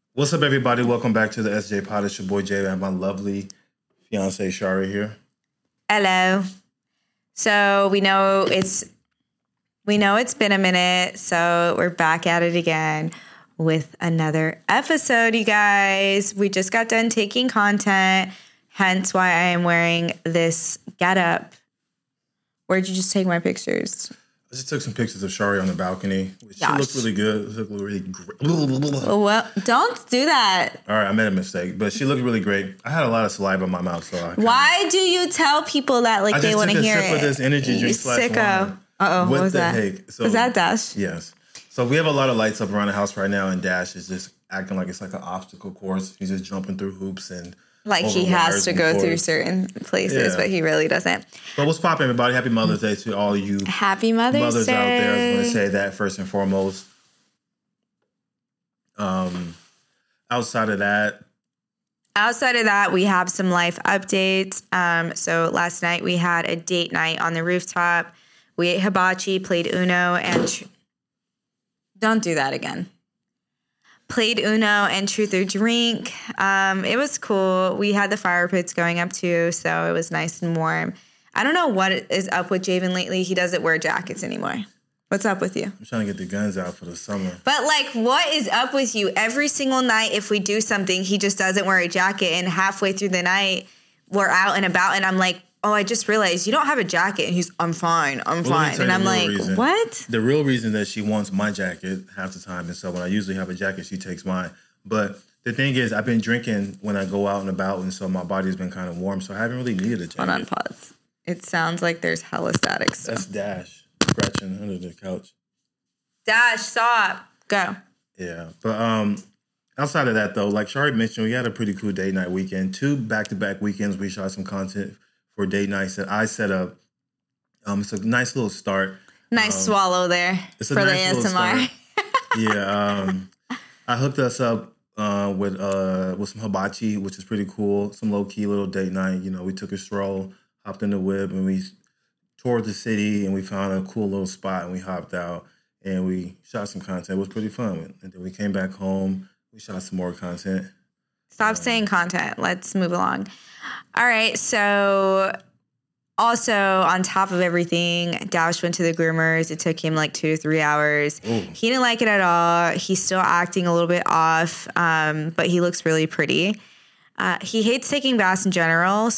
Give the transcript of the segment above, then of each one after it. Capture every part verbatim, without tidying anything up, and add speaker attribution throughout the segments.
Speaker 1: What's up, everybody? Welcome back to the S J Pod. It's your boy Jay. I have my lovely fiance Shari here.
Speaker 2: Hello. So we know it's we know it's been a minute, so we're back at it again with another episode, you guys. We just got done taking content, hence why I am wearing this getup. Where'd you just take my pictures?
Speaker 1: I just took some pictures of Shari on the balcony. She
Speaker 2: Gosh.
Speaker 1: looked really good. She looked really great.
Speaker 2: Well, don't do that.
Speaker 1: All right, I made a mistake, but she looked really great. I had a lot of saliva in my mouth, so I kinda,
Speaker 2: Why do you tell people that like
Speaker 1: I
Speaker 2: they want to hear
Speaker 1: it? I just took a sip
Speaker 2: it?
Speaker 1: of this energy
Speaker 2: You
Speaker 1: drink slash
Speaker 2: sicko.
Speaker 1: wine.
Speaker 2: Uh-oh, what
Speaker 1: with
Speaker 2: was
Speaker 1: the
Speaker 2: that?
Speaker 1: Hake. So,
Speaker 2: Was that Dash?
Speaker 1: Yes. So we have a lot of lights up around the house right now, and Dash is just acting like it's like an obstacle course. He's just jumping through hoops and
Speaker 2: Like
Speaker 1: over
Speaker 2: he has
Speaker 1: wires
Speaker 2: to
Speaker 1: and
Speaker 2: go
Speaker 1: cords.
Speaker 2: through certain places,
Speaker 1: Yeah.
Speaker 2: but he really doesn't.
Speaker 1: But what's poppin', everybody? Happy Mother's Day to all you
Speaker 2: Happy Mother's
Speaker 1: mothers
Speaker 2: Day.
Speaker 1: out there. I was going to say that first and foremost. Um, outside of that,
Speaker 2: Outside of that, we have some life updates. Um, so last night we had a date night on the rooftop. We ate hibachi, played Uno, and tr- don't do that again. Played Uno and Truth or Drink. Um, it was cool. We had the fire pits going up too, so it was nice and warm. I don't know what is up with Javen lately. He doesn't wear jackets anymore. What's up with you?
Speaker 1: I'm trying to get the guns out for the summer.
Speaker 2: But, like, what is up with you? Every single night, if we do something, he just doesn't wear a jacket. And halfway through the night, we're out and about. And I'm like, oh, I just realized you don't have a jacket. And he's, I'm fine. I'm
Speaker 1: Well, let me
Speaker 2: fine.
Speaker 1: tell
Speaker 2: And
Speaker 1: you
Speaker 2: I'm
Speaker 1: the real
Speaker 2: like,
Speaker 1: reason.
Speaker 2: what?
Speaker 1: The real reason that she wants my jacket half the time, and so when I usually have a jacket, she takes mine. But the thing is, I've been drinking when I go out and about, and so my body's been kind of warm, so I haven't really needed a jacket.
Speaker 2: Hold on, pause. It sounds like there's hella static stuff.
Speaker 1: That's Dash scratching under the couch.
Speaker 2: Dash, stop. Go.
Speaker 1: Yeah, but um, outside of that though, like Shari mentioned, we had a pretty cool date night weekend. Two back-to-back weekends, we shot some content for date nights that I set up. Um, it's a nice little start.
Speaker 2: Nice
Speaker 1: Um,
Speaker 2: swallow there
Speaker 1: It's a
Speaker 2: for
Speaker 1: nice
Speaker 2: the
Speaker 1: little
Speaker 2: A S M R.
Speaker 1: start. Yeah, um, I hooked us up uh, with uh, with some hibachi, which is pretty cool. Some low key little date night. You know, we took a stroll, hopped in the whip, and we toured the city, and we found a cool little spot, and we hopped out, and we shot some content. It was pretty fun. And then we came back home. We shot some more content.
Speaker 2: Stop saying content. Let's move along. All right. So also on top of everything, Dash went to the groomers. It took him like two to three hours.
Speaker 1: Ooh.
Speaker 2: He didn't like it at all. He's still acting a little bit off, um, but he looks really pretty. Uh, he hates taking baths in general,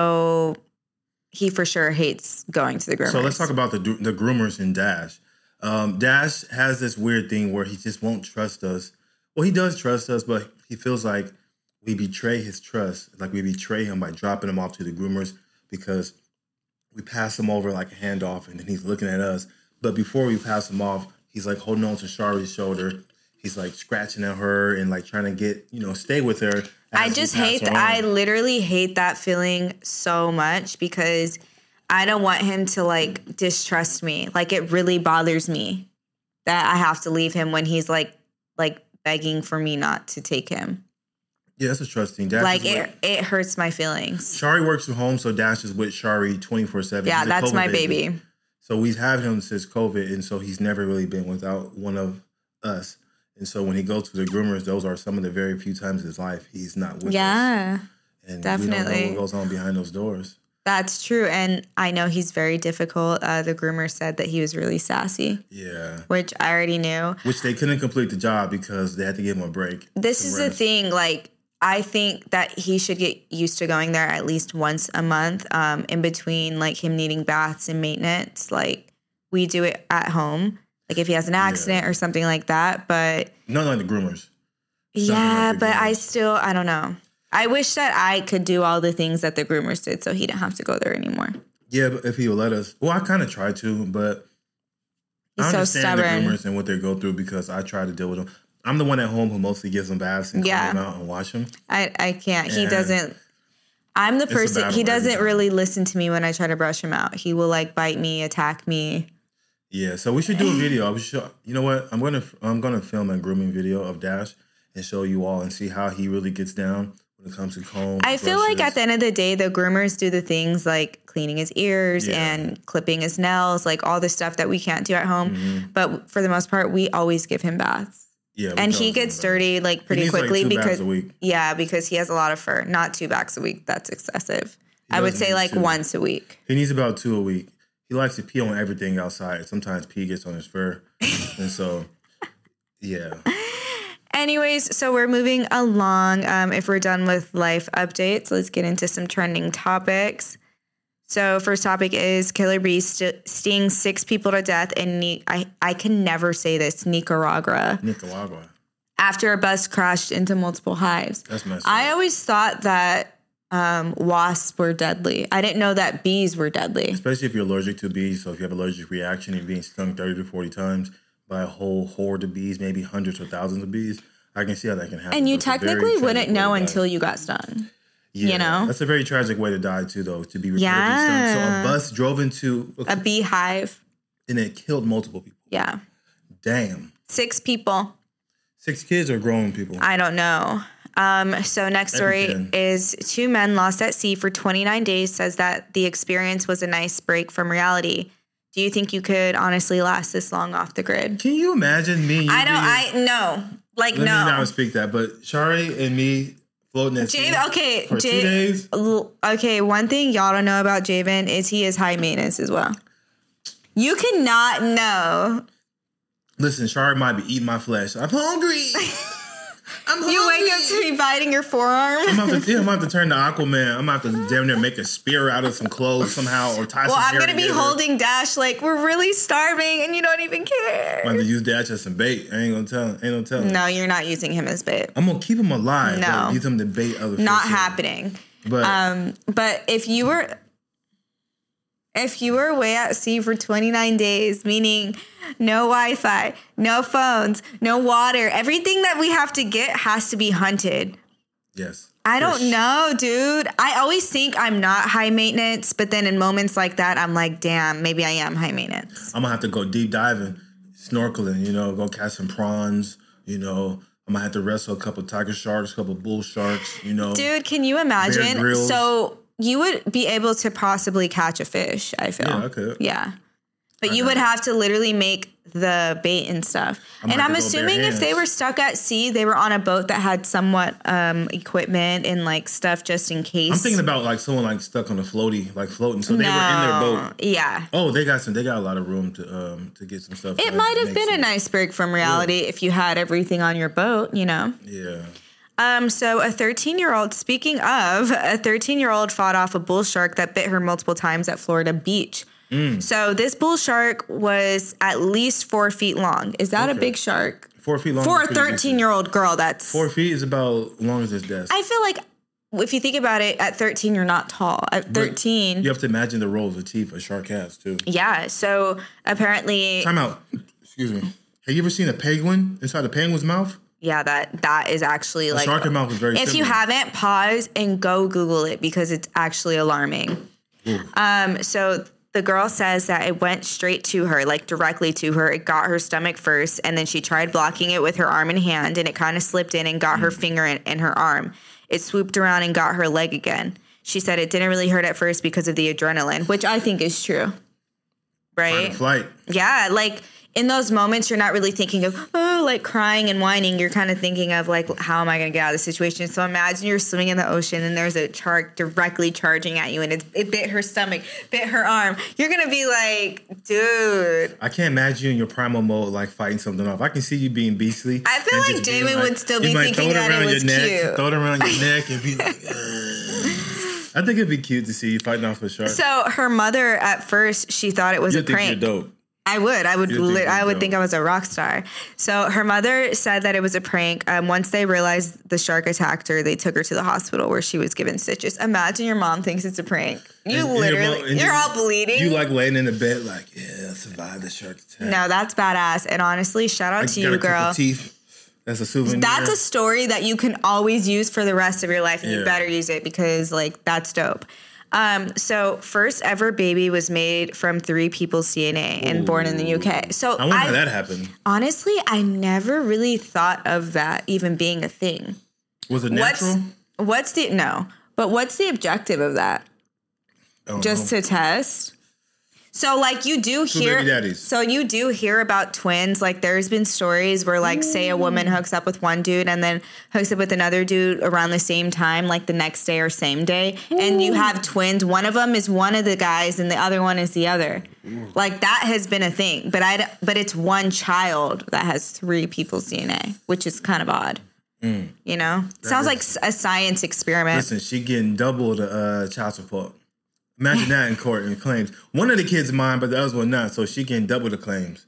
Speaker 2: so he for sure hates going to the groomers.
Speaker 1: So let's talk about the the groomers and Dash. Um, Dash has this weird thing where he just won't trust us. Well, he does trust us, but he feels like we betray his trust. Like we betray him by dropping him off to the groomers because we pass him over like a handoff, and then he's looking at us. But before we pass him off, he's like holding on to Shari's shoulder. He's like scratching at her and like trying to get, you know, stay with her.
Speaker 2: I just hate that. I literally hate that feeling so much because I don't want him to like distrust me. Like it really bothers me that I have to leave him when he's like like begging for me not to take him.
Speaker 1: Yeah, that's a trust thing. Dash
Speaker 2: Like
Speaker 1: is
Speaker 2: it
Speaker 1: with-
Speaker 2: it hurts my feelings.
Speaker 1: Shari works from home, so Dash is with Shari twenty-four seven.
Speaker 2: Yeah,
Speaker 1: He's a
Speaker 2: that's
Speaker 1: COVID
Speaker 2: my baby.
Speaker 1: So we've had him since COVID, and so he's never really been without one of us. And so when he goes to the groomers, those are some of the very few times in his life he's not with us.
Speaker 2: Yeah,
Speaker 1: And we
Speaker 2: definitely.
Speaker 1: don't know what goes on behind those doors.
Speaker 2: that's true. And I know he's very difficult. Uh, the groomer said that he was really sassy,
Speaker 1: Yeah.
Speaker 2: which I already knew.
Speaker 1: Which they couldn't complete the job because they had to give him a break.
Speaker 2: This
Speaker 1: some
Speaker 2: is the
Speaker 1: rest.
Speaker 2: thing, like, I think that he should get used to going there at least once a month, um, in between, like, him needing baths and maintenance. Like, we do it at home, like, if he has an accident
Speaker 1: Yeah.
Speaker 2: or something like that. But,
Speaker 1: Not like the groomers. Something
Speaker 2: yeah,
Speaker 1: like the
Speaker 2: but I
Speaker 1: groomers.
Speaker 2: still, I don't know. I wish that I could do all the things that the groomers did so he didn't have to go there anymore.
Speaker 1: Yeah, but if he would let us. Well, I kind of try to, but
Speaker 2: He's
Speaker 1: I
Speaker 2: so
Speaker 1: understand the
Speaker 2: stubborn.
Speaker 1: groomers and what they go through because I try to deal with them. I'm the one at home who mostly gives them baths and
Speaker 2: Yeah.
Speaker 1: clean them out and wash them.
Speaker 2: I, I can't. He
Speaker 1: And
Speaker 2: doesn't. I'm the
Speaker 1: a
Speaker 2: person,
Speaker 1: battle
Speaker 2: he
Speaker 1: every
Speaker 2: doesn't
Speaker 1: time.
Speaker 2: really listen to me when I try to brush him out. He will, like, bite me, attack me.
Speaker 1: Yeah, so we should do a video. We should, you know what? I'm gonna I'm gonna film a grooming video of Dash and show you all and see how he really gets down when it comes to comb.
Speaker 2: I feel like at
Speaker 1: brushes.
Speaker 2: the end of the day, the groomers do the things like cleaning his ears
Speaker 1: Yeah.
Speaker 2: and clipping his nails, like all the stuff that we can't do at home.
Speaker 1: Mhm.
Speaker 2: But for the most part, we always give him baths.
Speaker 1: Yeah, we
Speaker 2: And
Speaker 1: don't
Speaker 2: he
Speaker 1: do
Speaker 2: gets
Speaker 1: that.
Speaker 2: dirty like
Speaker 1: He
Speaker 2: pretty
Speaker 1: needs, like,
Speaker 2: quickly
Speaker 1: two bags
Speaker 2: because
Speaker 1: a week.
Speaker 2: yeah, because he has a lot of fur. Not two bags a week. That's excessive.
Speaker 1: He
Speaker 2: I would
Speaker 1: does
Speaker 2: say
Speaker 1: need
Speaker 2: like
Speaker 1: two.
Speaker 2: once a week.
Speaker 1: He needs about two a week. He likes to pee on everything outside. Sometimes pee gets on his fur. And so, yeah.
Speaker 2: Anyways, so we're moving along. Um, if we're done with life updates, let's get into some trending topics. So first topic is Killer Bee st- stings six people to death in, Ni- I, I can never say this, Nicaragua,
Speaker 1: Nicaragua.
Speaker 2: after a bus crashed into multiple hives.
Speaker 1: That's messed
Speaker 2: I
Speaker 1: up.
Speaker 2: always thought that um, wasps were deadly. I didn't know that bees were deadly.
Speaker 1: Especially if you're allergic to bees. So if you have allergic reaction and being stung thirty to forty times by a whole horde of bees, maybe hundreds or thousands of bees, I can see how that can happen.
Speaker 2: And you
Speaker 1: It's a very
Speaker 2: technically
Speaker 1: tragic
Speaker 2: wouldn't
Speaker 1: way to
Speaker 2: know
Speaker 1: die.
Speaker 2: until you got stung.
Speaker 1: Yeah,
Speaker 2: you know?
Speaker 1: That's a very tragic way to die too, though, to be repeatedly
Speaker 2: Yeah.
Speaker 1: stung. So a bus drove into
Speaker 2: A beehive.
Speaker 1: and it killed multiple people.
Speaker 2: Yeah.
Speaker 1: Damn.
Speaker 2: Six people.
Speaker 1: Six kids or grown people?
Speaker 2: I don't know. Um, so next story
Speaker 1: Everything.
Speaker 2: is two men lost at sea for twenty-nine days, says that the experience was a nice break from reality. Do you think you could honestly last this long off the grid?
Speaker 1: Can you imagine me? and you
Speaker 2: I don't,
Speaker 1: being-
Speaker 2: I, no. Like,
Speaker 1: Let me
Speaker 2: no.
Speaker 1: not speak that, but Shari and me floating at sea
Speaker 2: Javen, okay.
Speaker 1: for
Speaker 2: Ja-
Speaker 1: two days.
Speaker 2: L- Okay, one thing y'all don't know about Javen is he is high maintenance as well. You cannot know.
Speaker 1: Listen, Shari might be eating my flesh. I'm hungry. I'm hungry.
Speaker 2: You wake up to me biting your forearm.
Speaker 1: I'm about to, yeah, I'm about to turn to Aquaman. I'm about to damn near make a spear out of some clothes somehow or tie
Speaker 2: Well,
Speaker 1: some
Speaker 2: I'm
Speaker 1: hair
Speaker 2: going to be
Speaker 1: together.
Speaker 2: holding Dash like we're really starving and you don't even care.
Speaker 1: I'm about to use Dash as some bait. I ain't gonna tell. Ain't gonna tell.
Speaker 2: No, you're not using him as bait.
Speaker 1: I'm gonna keep him alive.
Speaker 2: No.
Speaker 1: but use him to bait other.
Speaker 2: Not
Speaker 1: fish.
Speaker 2: happening.
Speaker 1: But
Speaker 2: Um, but if you were if you were away at sea for twenty-nine days, meaning no Wi-Fi, no phones, no water, everything that we have to get has to be hunted.
Speaker 1: yes,
Speaker 2: I don't
Speaker 1: Fish.
Speaker 2: know, dude. I always think I'm not high maintenance, but then in moments like that, I'm like, damn, maybe I am high maintenance.
Speaker 1: I'm gonna have to go deep diving, snorkeling. You know, go catch some prawns. You know, I'm gonna have to wrestle a couple tiger sharks, a couple bull sharks. You know,
Speaker 2: Dude, can you imagine?
Speaker 1: Grylls.
Speaker 2: So you would be able to possibly catch a fish, I feel.
Speaker 1: Yeah, I could.
Speaker 2: Yeah. But
Speaker 1: I
Speaker 2: you
Speaker 1: know.
Speaker 2: would have to literally make the bait and stuff.
Speaker 1: I might
Speaker 2: And I'm
Speaker 1: have to go bare
Speaker 2: assuming if they
Speaker 1: hands.
Speaker 2: were stuck at sea, they were on a boat that had somewhat um, equipment and like stuff just in case.
Speaker 1: I'm thinking about like someone like stuck on a floaty, like floating. So they were in their boat.
Speaker 2: Yeah.
Speaker 1: Oh, they got some. They got a lot of room to um to get some stuff.
Speaker 2: It
Speaker 1: that
Speaker 2: might have
Speaker 1: makes
Speaker 2: been a
Speaker 1: sense.
Speaker 2: nice break from reality if you had everything on your boat, you know?
Speaker 1: Yeah.
Speaker 2: Um, so a thirteen-year-old, speaking of, a thirteen-year-old fought off a bull shark that bit her multiple times at Florida Beach.
Speaker 1: Mm.
Speaker 2: So this bull shark was at least four feet long. Is that a
Speaker 1: Okay.
Speaker 2: big shark?
Speaker 1: Four feet long.
Speaker 2: For
Speaker 1: is
Speaker 2: a
Speaker 1: pretty decent.
Speaker 2: thirteen-year-old girl, that's...
Speaker 1: Four feet is about as long as this desk.
Speaker 2: I feel like if you think about it, at thirteen, you're not tall. At thirteen...
Speaker 1: You have to imagine the rows of teeth a shark has too.
Speaker 2: Yeah, so apparently...
Speaker 1: Time out. Excuse me. Have you ever seen a penguin inside a penguin's mouth?
Speaker 2: Yeah, that that is actually
Speaker 1: A
Speaker 2: like...
Speaker 1: shark mouth is very
Speaker 2: If you
Speaker 1: similar.
Speaker 2: haven't, pause and go Google it because it's actually alarming. Um, so the girl says that it went straight to her, like directly to her. It got her stomach first, and then she tried blocking it with her arm and hand, and it kind of slipped in and got her finger in, in her arm. It swooped around and got her leg again. She said it didn't really hurt at first because of the adrenaline, which I think is true.
Speaker 1: Fight
Speaker 2: Right?
Speaker 1: or flight.
Speaker 2: Yeah, like in those moments, you're not really thinking of, oh, like crying and whining. You're kind of thinking of, like, how am I going to get out of the situation? So imagine you're swimming in the ocean and there's a shark directly charging at you and it, it bit her stomach, bit her arm. You're going to be like, dude.
Speaker 1: I can't imagine you in your primal mode, like fighting something off. I can see you being beastly.
Speaker 2: I feel
Speaker 1: and
Speaker 2: like
Speaker 1: just being
Speaker 2: Jamin would still be
Speaker 1: you might
Speaker 2: thinking
Speaker 1: throw it
Speaker 2: that it
Speaker 1: around
Speaker 2: was
Speaker 1: your neck,
Speaker 2: cute.
Speaker 1: Throw it around your neck and be like, "Ugh." I think it'd be cute to see you fighting off a shark.
Speaker 2: So her mother, at first, she thought it was
Speaker 1: you
Speaker 2: a
Speaker 1: think
Speaker 2: prank.
Speaker 1: you're dope.
Speaker 2: I would. I would.
Speaker 1: You think
Speaker 2: Li- I
Speaker 1: you're
Speaker 2: would
Speaker 1: dope.
Speaker 2: think I was a rock star. So her mother said that it was a prank. Um, once they realized the shark attacked her, they took her to the hospital where she was given stitches. Imagine your mom thinks it's a prank. You
Speaker 1: And- and your
Speaker 2: literally,
Speaker 1: mom- and
Speaker 2: you're
Speaker 1: you-
Speaker 2: all bleeding.
Speaker 1: You like laying in the bed, like, yeah, I survived the shark attack.
Speaker 2: no, that's badass. And honestly, shout out
Speaker 1: I
Speaker 2: to
Speaker 1: got
Speaker 2: you,
Speaker 1: a couple
Speaker 2: girl.
Speaker 1: teeth. That's a souvenir.
Speaker 2: That's a story that you can always use for the rest of your life, and you
Speaker 1: Yeah.
Speaker 2: better use it because, like, that's dope. Um, so first ever baby was made from three people's D N A and born in the U K. So
Speaker 1: I wonder
Speaker 2: I,
Speaker 1: how that happened.
Speaker 2: honestly, I never really thought of that even being a thing.
Speaker 1: Was it
Speaker 2: What's
Speaker 1: natural?
Speaker 2: what's the no? But what's the objective of that?
Speaker 1: I don't
Speaker 2: Just
Speaker 1: know.
Speaker 2: to test? So, like, you do
Speaker 1: Two
Speaker 2: hear,
Speaker 1: baby daddies.
Speaker 2: so you do hear about twins. Like, there's been stories where, like, say a woman hooks up with one dude and then hooks up with another dude around the same time, like the next day or same day, Ooh. and you have twins. One of them is one of the guys, and the other one is the other. Ooh. Like, that has been a thing. But I, but it's one child that has three people's D N A, which is kind of odd. Mm. You know, that sounds is, like a science experiment.
Speaker 1: Listen, she getting double the uh, child support. Imagine that in court and claims. One of the kids mine, but the other one not. So she can double the claims.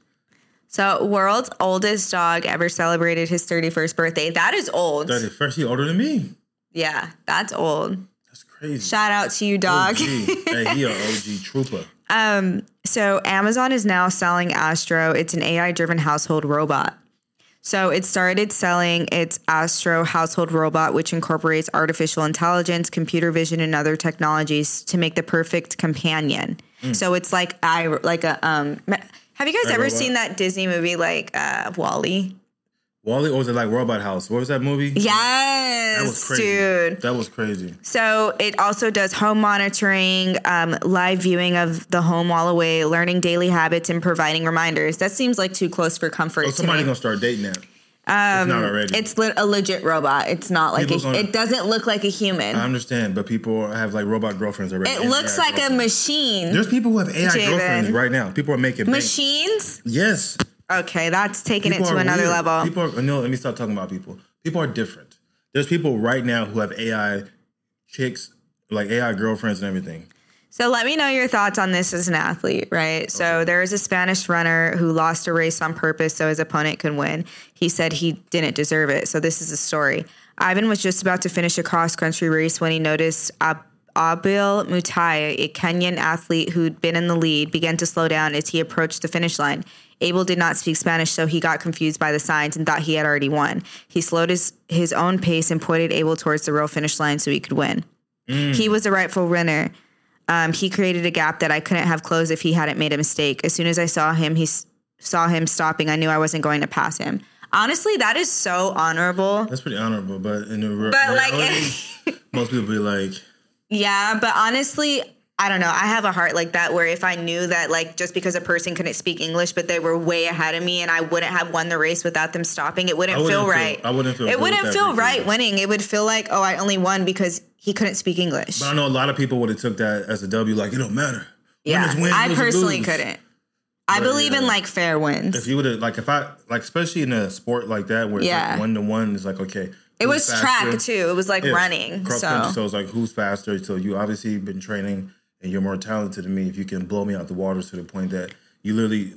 Speaker 2: So world's oldest dog ever celebrated his thirty-first birthday. That is old.
Speaker 1: thirty-first, he older than me.
Speaker 2: Yeah, that's old.
Speaker 1: That's crazy.
Speaker 2: Shout out to you, dog.
Speaker 1: Hey, he an O G trooper.
Speaker 2: Um, so Amazon is now selling Astro. It's an A I-driven household robot. So it started selling its Astro household robot, which incorporates artificial intelligence, computer vision, and other technologies to make the perfect companion. Mm. So it's like I like a um. Have you guys like ever robot? seen that Disney movie like uh, WALL-E?
Speaker 1: WALL-E, or was it like Robot House? What was that movie?
Speaker 2: Yes,
Speaker 1: that was crazy.
Speaker 2: Dude.
Speaker 1: That was crazy.
Speaker 2: So it also does home monitoring, um, live viewing of the home while away, learning daily habits, and providing reminders. That seems like too close for comfort.
Speaker 1: Oh, somebody
Speaker 2: to me.
Speaker 1: Gonna start dating that.
Speaker 2: Um,
Speaker 1: it's not already.
Speaker 2: It's le- a legit robot. It's not like a, gonna, it doesn't look like a human.
Speaker 1: I understand, but people have like robot girlfriends already.
Speaker 2: It looks like a machine.
Speaker 1: There's people who have A I
Speaker 2: Javen.
Speaker 1: girlfriends right now. People are making
Speaker 2: machines.
Speaker 1: Bank. Yes.
Speaker 2: Okay, that's taking people it to another
Speaker 1: weird.
Speaker 2: level.
Speaker 1: People are, no, let me stop talking about people. People are different. There's people right now who have A I chicks, like A I girlfriends and everything.
Speaker 2: So let me know your thoughts on this as an athlete, right? Okay. So there is a Spanish runner who lost a race on purpose so his opponent could win. He said he didn't deserve it. So this is a story. Ivan was just about to finish a cross-country race when he noticed Ab- Abil Mutai, a Kenyan athlete who'd been in the lead, began to slow down as he approached the finish line. Abel did not speak Spanish, so he got confused by the signs and thought he had already won. He slowed his, his own pace and pointed Abel towards the real finish line so he could win. Mm. He was the rightful winner. Um, he created a gap that I couldn't have closed if he hadn't made a mistake. As soon as I saw him, he s- saw him stopping, I knew I wasn't going to pass him. Honestly, that is so honorable.
Speaker 1: That's pretty honorable, but in the real,
Speaker 2: but like,
Speaker 1: most people be like,
Speaker 2: yeah, but honestly, I don't know. I have a heart like that where if I knew that like just because a person couldn't speak English, but they were way ahead of me and I wouldn't have won the race without them stopping, it wouldn't, wouldn't feel, feel right.
Speaker 1: I wouldn't feel
Speaker 2: It wouldn't feel right
Speaker 1: either.
Speaker 2: winning. It would feel like, oh, I only won because he couldn't speak English.
Speaker 1: But I know a lot of people would have took that as a W, like, it don't matter.
Speaker 2: Yeah,
Speaker 1: win,
Speaker 2: I
Speaker 1: lose,
Speaker 2: personally
Speaker 1: lose.
Speaker 2: couldn't. I but, believe yeah. in like fair wins.
Speaker 1: If you would have, like, if I, like, especially in a sport like that where it's
Speaker 2: yeah.
Speaker 1: like one to one, it's like, okay.
Speaker 2: It was faster? Track too. It was like
Speaker 1: yeah.
Speaker 2: running.
Speaker 1: Cross
Speaker 2: so.
Speaker 1: country, so it's like, who's faster? So you obviously been training and you're more talented than me. If you can blow me out the water to the point that you literally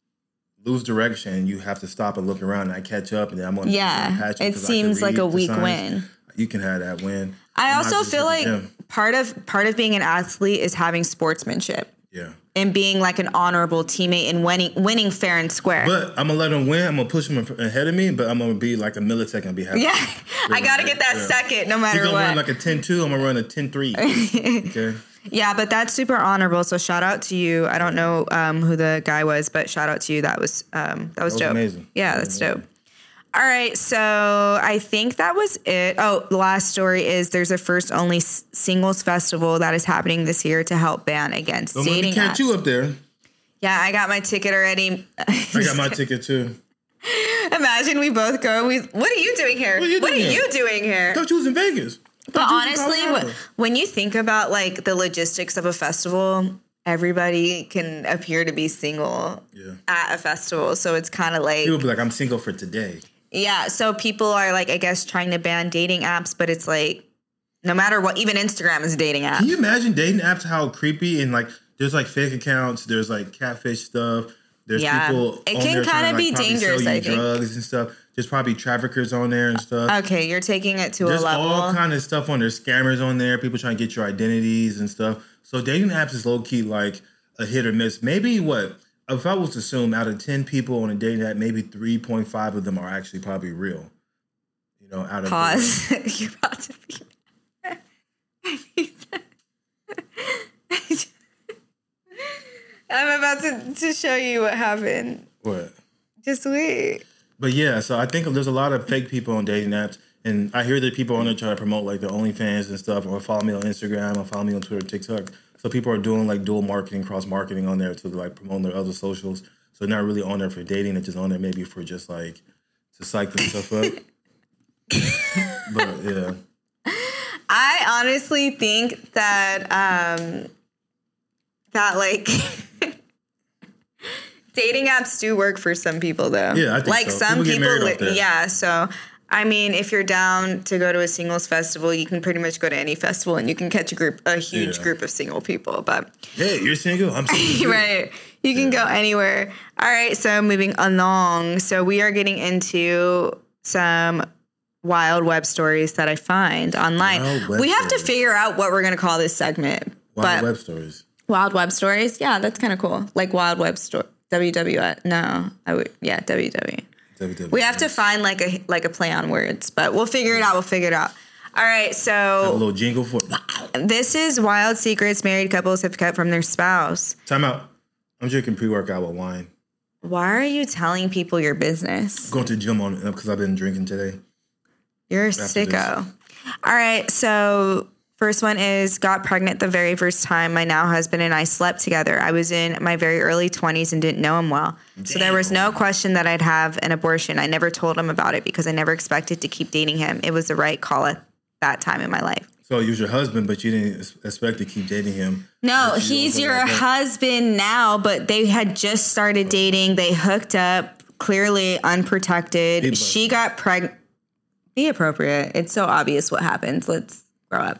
Speaker 1: lose direction, you have to stop and look around and I catch up and then I'm going to
Speaker 2: yeah.
Speaker 1: catch you.
Speaker 2: It seems like a weak
Speaker 1: signs.
Speaker 2: win.
Speaker 1: You can have that win.
Speaker 2: I I'm also feel like part of part of being an athlete is having sportsmanship.
Speaker 1: Yeah.
Speaker 2: And being like an honorable teammate and winning winning fair and square.
Speaker 1: But I'm going to let him win. I'm going to push him ahead of me, but I'm going to be like a millisecond and be happy.
Speaker 2: Yeah. I got to get that yeah. second no matter
Speaker 1: He's gonna
Speaker 2: what.
Speaker 1: Run like a ten two. I'm going to run a ten three. Okay.
Speaker 2: Yeah, but that's super honorable. So shout out to you. I don't know um, who the guy was, but shout out to you. That was um, that was, that was dope.
Speaker 1: Amazing.
Speaker 2: Yeah,
Speaker 1: that
Speaker 2: that's
Speaker 1: amazing.
Speaker 2: dope. All right, so I think that was it. Oh, the last story is there's a first only s- singles festival that is happening this year to help ban against
Speaker 1: Don't
Speaker 2: dating
Speaker 1: let me catch
Speaker 2: apps.
Speaker 1: you up there.
Speaker 2: Yeah, I got my ticket already.
Speaker 1: I got my ticket too.
Speaker 2: Imagine we both go. We, what are you doing here?
Speaker 1: What are you
Speaker 2: what
Speaker 1: doing,
Speaker 2: are
Speaker 1: here?
Speaker 2: you doing here?
Speaker 1: I thought you was in Vegas.
Speaker 2: But honestly, w- when you think about like the logistics of a festival, everybody can appear to be single
Speaker 1: yeah.
Speaker 2: at a festival. So it's kind of like
Speaker 1: people be like, I'm single for today.
Speaker 2: Yeah. So people are like, I guess, trying to ban dating apps, but it's like no matter what, even Instagram is a dating app.
Speaker 1: Can you imagine dating apps, how creepy and like there's like fake accounts, there's like catfish stuff. There's
Speaker 2: yeah.
Speaker 1: people
Speaker 2: it
Speaker 1: on
Speaker 2: can kind of
Speaker 1: like,
Speaker 2: be dangerous,
Speaker 1: sell you
Speaker 2: I think.
Speaker 1: drugs and stuff. There's probably traffickers on there and stuff.
Speaker 2: Okay, you're taking it to
Speaker 1: There's
Speaker 2: a level.
Speaker 1: There's all kind of stuff on there. Scammers on there. People trying to get your identities and stuff. So dating apps is low key like a hit or miss. Maybe what if I was to assume out of ten people on a dating app, maybe three point five of them are actually probably real. You know, out of
Speaker 2: pause. You're about to be. I'm about to, to show you what happened.
Speaker 1: What?
Speaker 2: Just wait.
Speaker 1: But yeah, so I think there's a lot of fake people on dating apps, And I hear that people on there trying to promote like the OnlyFans and stuff, or follow me on Instagram, or follow me on Twitter, TikTok. So people are doing like dual marketing, cross marketing on there to like promote their other socials. So they're not really on there for dating; they're just on there maybe for just like to psych themselves up. But yeah,
Speaker 2: I honestly think that um, that like dating apps do work for some people, though.
Speaker 1: Yeah, I think
Speaker 2: like
Speaker 1: so.
Speaker 2: some
Speaker 1: People
Speaker 2: people,
Speaker 1: get married off there.
Speaker 2: yeah. So I mean, if you're down to go to a singles festival, you can pretty much go to any festival and you can catch a group, a huge
Speaker 1: Yeah.
Speaker 2: group of single people. But
Speaker 1: hey, you're single. I'm single.
Speaker 2: right, you can
Speaker 1: Yeah.
Speaker 2: go anywhere. All right, so moving along. So we are getting into some wild web stories that I find online.
Speaker 1: Wild web
Speaker 2: We have to
Speaker 1: stories.
Speaker 2: figure out what we're going to call this segment.
Speaker 1: Wild
Speaker 2: but
Speaker 1: web stories.
Speaker 2: wild web stories, yeah, that's kind of cool. Like wild web story, W W F. No, I would, yeah, W W.
Speaker 1: W W.
Speaker 2: We have to find like a like a play on words, but we'll figure it out. We'll figure it out. All right,
Speaker 1: a
Speaker 2: so
Speaker 1: little jingle for
Speaker 2: this is wild secrets married couples have kept from their spouse.
Speaker 1: time out. I'm drinking pre-workout with wine.
Speaker 2: Why are you telling people your business?
Speaker 1: Going to the gym on because I've been drinking today.
Speaker 2: You're a
Speaker 1: After
Speaker 2: sicko. All right, so first one is got pregnant the very first time my now husband and I slept together. I was in my very early twenties and didn't know him well. So there was no question that I'd have an abortion. I never told him about it because I never expected to keep dating him. It was the right call at that time in my life.
Speaker 1: So he was your husband, but you didn't ex- expect to keep dating him.
Speaker 2: No,
Speaker 1: But you
Speaker 2: he's
Speaker 1: also
Speaker 2: your
Speaker 1: like that.
Speaker 2: husband now, but they had just started dating. They hooked up, clearly
Speaker 1: He
Speaker 2: unprotected.
Speaker 1: busted.
Speaker 2: She got pregnant. Be appropriate. It's so obvious what happens. Let's grow up.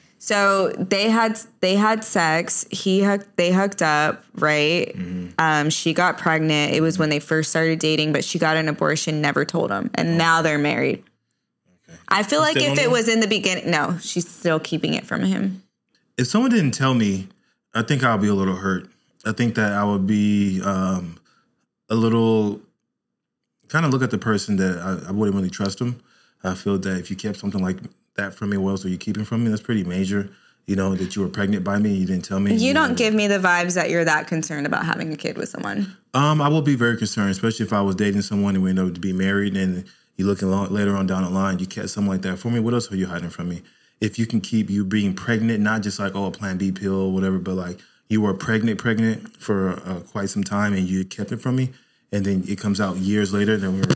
Speaker 2: So they had they had sex. He hooked, they hooked up, right?
Speaker 1: Mm-hmm.
Speaker 2: Um, she got pregnant. It was when they first started dating, but she got an abortion. Never told him, and now they're married.
Speaker 1: Okay.
Speaker 2: I feel
Speaker 1: You
Speaker 2: like
Speaker 1: still
Speaker 2: if
Speaker 1: don't
Speaker 2: it
Speaker 1: know?
Speaker 2: was in the beginning, no, she's still keeping it from him.
Speaker 1: If someone didn't tell me, I think I'll be a little hurt. I think that I would be um, a little kind of look at the person that I, I wouldn't really trust them. I feel that if you kept something like that from me, what else are you keeping from me? That's pretty major. You know, that you were pregnant by me, you didn't tell me.
Speaker 2: You don't
Speaker 1: know.
Speaker 2: give me the vibes that you're that concerned about having a kid with someone.
Speaker 1: Um, I will be very concerned, especially if I was dating someone and we ended up to be married, and you looking long, later on down the line, you kept something like that for me. What else are you hiding from me? If you can keep you being pregnant, not just like, oh, a Plan B pill or whatever, but like you were pregnant, pregnant for uh, quite some time and you kept it from me, and then it comes out years later, then we were,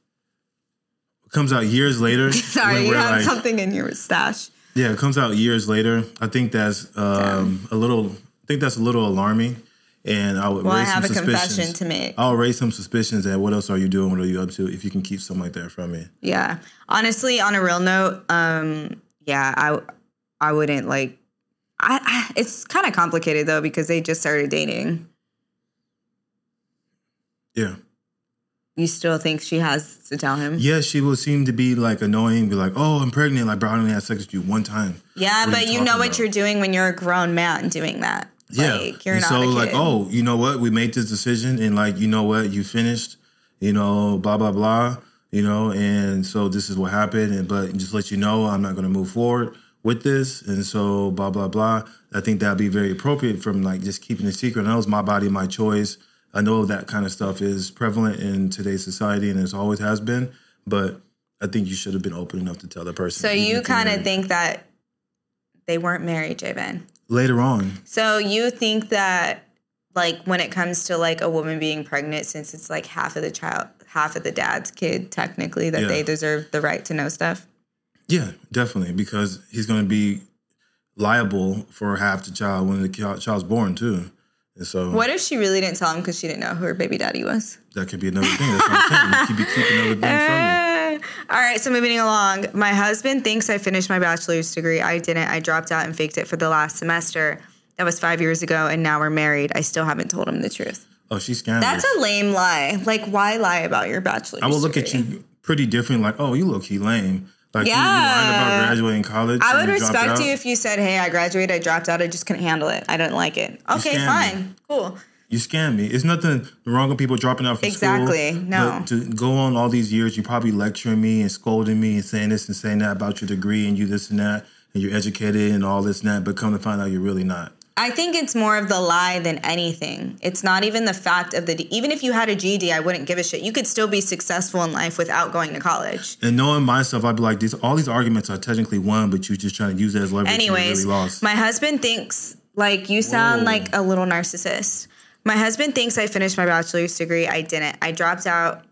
Speaker 1: it comes out years later.
Speaker 2: Sorry,
Speaker 1: when
Speaker 2: you
Speaker 1: we're
Speaker 2: have
Speaker 1: like-
Speaker 2: something in your stash.
Speaker 1: Yeah, it comes out years later. I think that's um, a little. I think that's a little alarming, and I would
Speaker 2: Well, I
Speaker 1: raise
Speaker 2: have a
Speaker 1: some suspicions.
Speaker 2: confession to make.
Speaker 1: I'll raise some suspicions that what else are you doing? What are you up to? If you can keep something like that from me.
Speaker 2: Yeah. Honestly, on a real note, um, yeah, I I wouldn't like I, I it's kind of complicated though because they just started dating.
Speaker 1: Yeah.
Speaker 2: You still think she has to tell him?
Speaker 1: Yeah, she will seem to be like annoying, be like, "Oh, I'm pregnant." Like, bro, I only had sex with you one time.
Speaker 2: Yeah,
Speaker 1: What are
Speaker 2: but
Speaker 1: you
Speaker 2: you know
Speaker 1: talking
Speaker 2: what
Speaker 1: about?
Speaker 2: you're doing when you're a grown man doing that.
Speaker 1: Yeah.
Speaker 2: Like, you're
Speaker 1: and
Speaker 2: not
Speaker 1: so
Speaker 2: a kid.
Speaker 1: like, oh, you know what? We made this decision, and like, you know what? You finished. You know, blah blah blah. You know, and so this is what happened. And but just let you know, I'm not going to move forward with this, and so blah blah blah. I think that'd be very appropriate from like just keeping it secret. I know it's my body, my choice. I know that kind of stuff is prevalent in today's society, and it always has been. But I think you should have been open enough to tell the person.
Speaker 2: So
Speaker 1: even
Speaker 2: you
Speaker 1: if you're
Speaker 2: kind of
Speaker 1: married.
Speaker 2: think that they weren't married, J-Ben.
Speaker 1: later on.
Speaker 2: So you think that like when it comes to like a woman being pregnant, since it's like half of the child, half of the dad's kid, technically, that
Speaker 1: Yeah.
Speaker 2: they deserve the right to know stuff?
Speaker 1: Yeah, definitely, because he's going to be liable for half the child when the chi- child's born too. And so
Speaker 2: What if she really didn't tell him because she didn't know who her baby daddy was?
Speaker 1: that could be another thing. That's what I'm saying. You keep be keeping other things from me.
Speaker 2: Uh, all right, so moving along. My husband thinks I finished my bachelor's degree. I didn't. I dropped out and faked it for the last semester. That was five years ago, and now we're married. I still haven't told him the truth.
Speaker 1: Oh, she's scandalous.
Speaker 2: That's a lame lie. Like, why lie about your bachelor's
Speaker 1: I will look
Speaker 2: degree?
Speaker 1: at you pretty different. Like, oh, you low key lame. Like you, you
Speaker 2: Yeah.
Speaker 1: lied about graduating college.
Speaker 2: I
Speaker 1: and
Speaker 2: would
Speaker 1: you dropped
Speaker 2: respect
Speaker 1: out.
Speaker 2: you if you said, hey, I graduated, I dropped out, I just couldn't handle it. I didn't like it. Okay,
Speaker 1: scammed
Speaker 2: fine. Cool.
Speaker 1: You scammed me. It's nothing wrong with people dropping out from
Speaker 2: Exactly.
Speaker 1: school.
Speaker 2: No.
Speaker 1: But to go on all these years, you probably lecturing me and scolding me and saying this and saying that about your degree and you this and that and you're educated and all this and that, but come to find out you're really not.
Speaker 2: I think it's more of the lie than anything. It's not even the fact of the, even if you had a G E D, I wouldn't give a shit. You could still be successful in life without going to college.
Speaker 1: And knowing myself, I'd be like, these all these arguments are technically won, but you're just trying to use it as leverage.
Speaker 2: Anyways,
Speaker 1: really lost.
Speaker 2: My husband thinks, like, you sound Whoa. like a little narcissist. My husband thinks I finished my bachelor's degree. I didn't. I dropped out.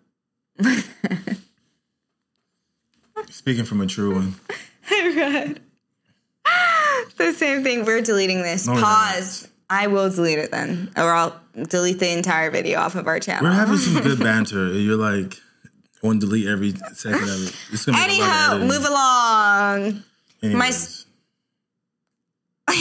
Speaker 1: Speaking from a true one.
Speaker 2: I read the same thing. We're deleting this. No, Pause. I will delete it then. Or I'll delete the entire video off of our channel.
Speaker 1: We're having some good banter. You're like, I want to delete every second of it. It's gonna
Speaker 2: Anyhow, move along. Anyways. My...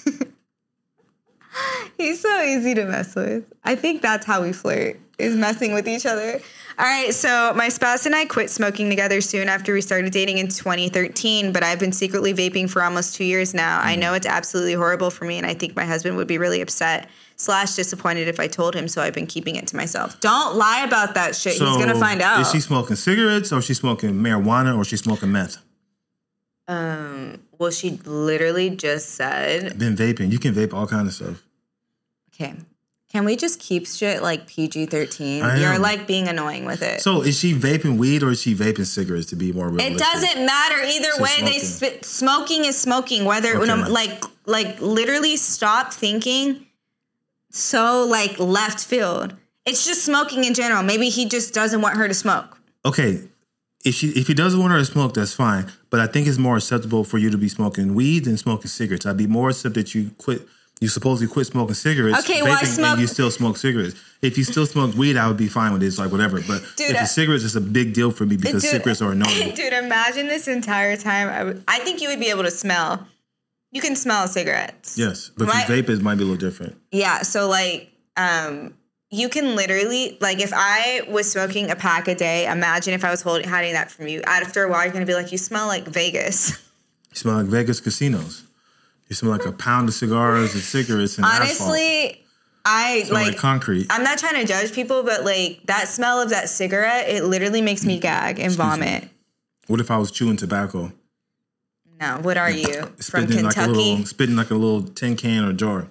Speaker 2: He's so easy to mess with. I think that's how we flirt, is messing with each other. All right, so my spouse and I quit smoking together soon after we started dating in twenty thirteen, but I've been secretly vaping for almost two years now. Mm. I know it's absolutely horrible for me, and I think my husband would be really upset slash disappointed if I told him, so I've been keeping it to myself. Don't lie about that shit. So He's going to find out.
Speaker 1: Is she smoking cigarettes, or is she smoking marijuana, or is she smoking meth?
Speaker 2: Um. Well, she literally just said...
Speaker 1: I've been vaping. You can vape all kinds of stuff.
Speaker 2: Okay. Can we just keep shit like P G thirteen? You're like being annoying with it.
Speaker 1: So is she vaping weed or is she vaping cigarettes, to be more realistic?
Speaker 2: It doesn't matter either She's way. Smoking. They sp- smoking is smoking. Whether okay. no, like like literally stop thinking so like left field. It's just smoking in general. Maybe he just doesn't want her to smoke.
Speaker 1: Okay. If she if he doesn't want her to smoke, that's fine. But I think it's more acceptable for you to be smoking weed than smoking cigarettes. I'd be more upset that you quit. You supposedly quit smoking cigarettes,
Speaker 2: okay, well, I smoke-
Speaker 1: and you still smoke cigarettes. If you still smoke weed, I would be fine with it. It's like whatever. But dude, if the cigarettes is a big deal for me because dude, cigarettes are annoying.
Speaker 2: Dude, imagine this entire time. I, would, I think you would be able to smell. You can smell cigarettes.
Speaker 1: Yes, but My, if you vape, it might be a little different.
Speaker 2: Yeah, so like, um, you can literally, like if I was smoking a pack a day, imagine if I was holding, hiding that from you. After a while, you're going to be like, you smell like Vegas.
Speaker 1: You smell like Vegas casinos. You smell like a pound of cigars and cigarettes and
Speaker 2: Honestly,
Speaker 1: asphalt.
Speaker 2: I
Speaker 1: smell
Speaker 2: like,
Speaker 1: like concrete.
Speaker 2: I'm not trying to judge people, but like that smell of that cigarette, it literally makes me gag and Excuse vomit.
Speaker 1: Me. What if I was chewing tobacco?
Speaker 2: No, what are you from
Speaker 1: spitting
Speaker 2: Kentucky?
Speaker 1: Like a little, spitting like a little tin can or jar.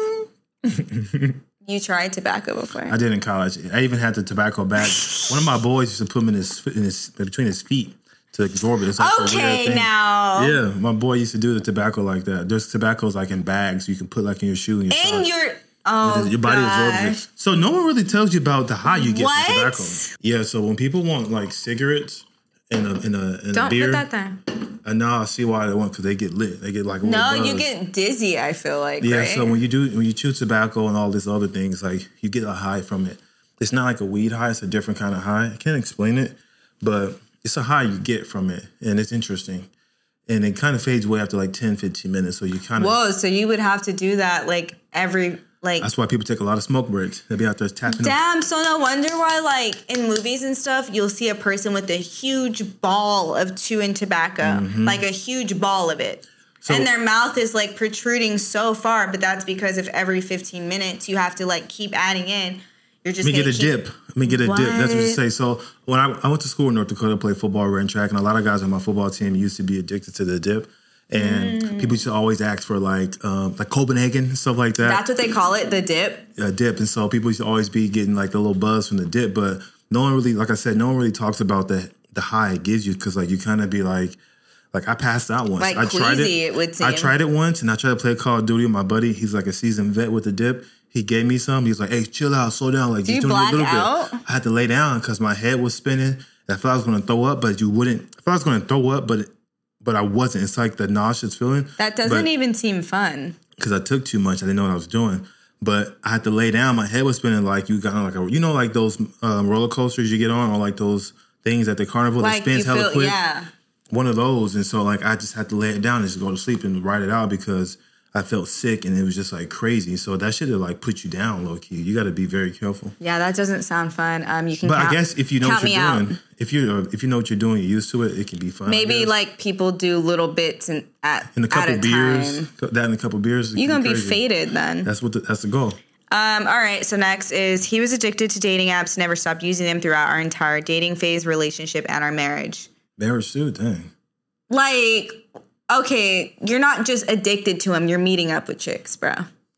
Speaker 2: You tried tobacco before?
Speaker 1: I did in college. I even had the tobacco bag. One of my boys used to put them in his, in his between his feet. To absorb it. It's like
Speaker 2: okay, now.
Speaker 1: Yeah, my boy used to do the tobacco like that. There's tobaccos like in bags you can put like in your shoe. And your
Speaker 2: in your oh
Speaker 1: your body
Speaker 2: gosh.
Speaker 1: absorbs it. So no one really tells you about the high you get
Speaker 2: what?
Speaker 1: from tobacco. Yeah, so when people want like cigarettes in a in a in
Speaker 2: Don't
Speaker 1: a beer,
Speaker 2: put that there.
Speaker 1: And now I see why they want because they get lit. They get like a
Speaker 2: no,
Speaker 1: buzz.
Speaker 2: you get dizzy. I feel like
Speaker 1: yeah.
Speaker 2: Right?
Speaker 1: So when you do when you chew tobacco and all these other things, like you get a high from it. It's not like a weed high. It's a different kind of high. I can't explain it, but it's a high you get from it, and it's interesting. And it kind of fades away after like ten, fifteen minutes, so you kind of...
Speaker 2: Whoa, so you would have to do that like every... like.
Speaker 1: That's why people take a lot of smoke breaks. They'll be out there tapping
Speaker 2: Damn,
Speaker 1: up.
Speaker 2: So no wonder why like in movies and stuff, you'll see a person with a huge ball of chewing tobacco, mm-hmm. like a huge ball of it. So, and their mouth is like protruding so far, but that's because if every fifteen minutes you have to like keep adding in... You're just
Speaker 1: Let me get a
Speaker 2: keep...
Speaker 1: dip. Let me get a
Speaker 2: what?
Speaker 1: dip. That's what you say. So when I, I went to school in North Dakota, played football, ran track, and a lot of guys on my football team used to be addicted to the dip. And mm. people used to always ask for like um, like Copenhagen and stuff like that.
Speaker 2: That's what they call it, the dip?
Speaker 1: A dip. And so people used to always be getting like the little buzz from the dip. But no one really, like I said, no one really talks about the the high it gives you because like you kind of be like, like I passed out once.
Speaker 2: Like
Speaker 1: I
Speaker 2: queasy,
Speaker 1: tried it.
Speaker 2: it would seem.
Speaker 1: I tried it once and I tried to play Call of Duty with my buddy. He's like a seasoned vet with the dip. He gave me some. He was like, hey, chill out, slow down. Like,
Speaker 2: Do
Speaker 1: just
Speaker 2: you
Speaker 1: doing
Speaker 2: black
Speaker 1: a little
Speaker 2: out?
Speaker 1: bit. I had to lay down because my head was spinning. I thought I was going to throw up, but you wouldn't. I thought I was going to throw up, but but I wasn't. It's like the nauseous feeling.
Speaker 2: That doesn't but, even seem fun.
Speaker 1: Because I took too much. I didn't know what I was doing. But I had to lay down. My head was spinning like you got on like a, you know, like those um, roller coasters you get on or like those things at the carnival
Speaker 2: like
Speaker 1: that spins hella
Speaker 2: feel,
Speaker 1: quick.
Speaker 2: Yeah.
Speaker 1: One of those. And so like I just had to lay it down and just go to sleep and write it out because I felt sick and it was just like crazy. So that should have like put you down low key. You got to be very careful.
Speaker 2: Yeah, that doesn't sound fun. Um, you can.
Speaker 1: But
Speaker 2: count,
Speaker 1: I guess if you know what you're doing,
Speaker 2: out.
Speaker 1: if you if you know what you're doing, you're used to it. It can be fun.
Speaker 2: Maybe like people do little bits and at
Speaker 1: in a couple
Speaker 2: at a
Speaker 1: beers,
Speaker 2: time.
Speaker 1: that in a couple beers,
Speaker 2: you're gonna be,
Speaker 1: be
Speaker 2: faded then.
Speaker 1: That's what the, that's the goal.
Speaker 2: Um, all right. So next is he was addicted to dating apps, never stopped using them throughout our entire dating phase, relationship, and our marriage.
Speaker 1: Marriage too, dang.
Speaker 2: Like, okay, you're not just addicted to him. You're meeting up with chicks, bro.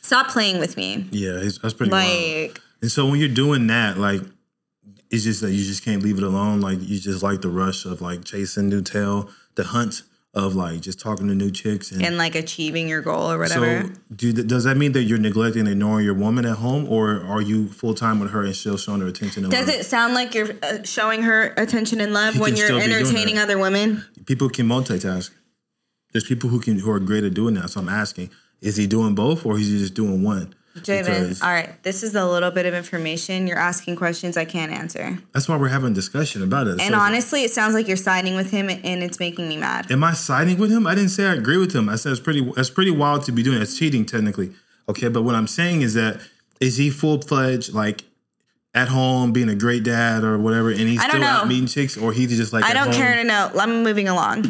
Speaker 2: Stop playing with me.
Speaker 1: Yeah, it's, that's pretty
Speaker 2: Like,
Speaker 1: wild. And so when you're doing that, like, it's just that you just can't leave it alone. Like, you just like the rush of, like, chasing new tail, the hunt of, like, just talking to new chicks. And,
Speaker 2: and like, achieving your goal or whatever.
Speaker 1: So do, does that mean that you're neglecting and ignoring your woman at home? Or are you full-time with her and still showing her attention and
Speaker 2: Does
Speaker 1: love?
Speaker 2: it sound like you're uh, showing her attention and love
Speaker 1: He
Speaker 2: when
Speaker 1: can
Speaker 2: you're
Speaker 1: still be doing
Speaker 2: entertaining
Speaker 1: that.
Speaker 2: other women?
Speaker 1: People can multitask. There's people who can who are great at doing that. So I'm asking, is he doing both or is he just doing one?
Speaker 2: Javen,
Speaker 1: Because
Speaker 2: all right, this is a little bit of information. You're asking questions I can't answer.
Speaker 1: that's why we're having a discussion about it.
Speaker 2: And
Speaker 1: So-
Speaker 2: honestly, it sounds like you're siding with him, and it's making me mad.
Speaker 1: Am I siding with him? I didn't say I agree with him. I said it's pretty that's pretty wild to be doing. It's cheating technically. Okay, but what I'm saying is that is he full fledged like at home being a great dad or whatever, and he's
Speaker 2: I don't
Speaker 1: still out
Speaker 2: know.
Speaker 1: meeting chicks, or he's just like
Speaker 2: I
Speaker 1: at
Speaker 2: don't
Speaker 1: home?
Speaker 2: care to know. I'm moving along.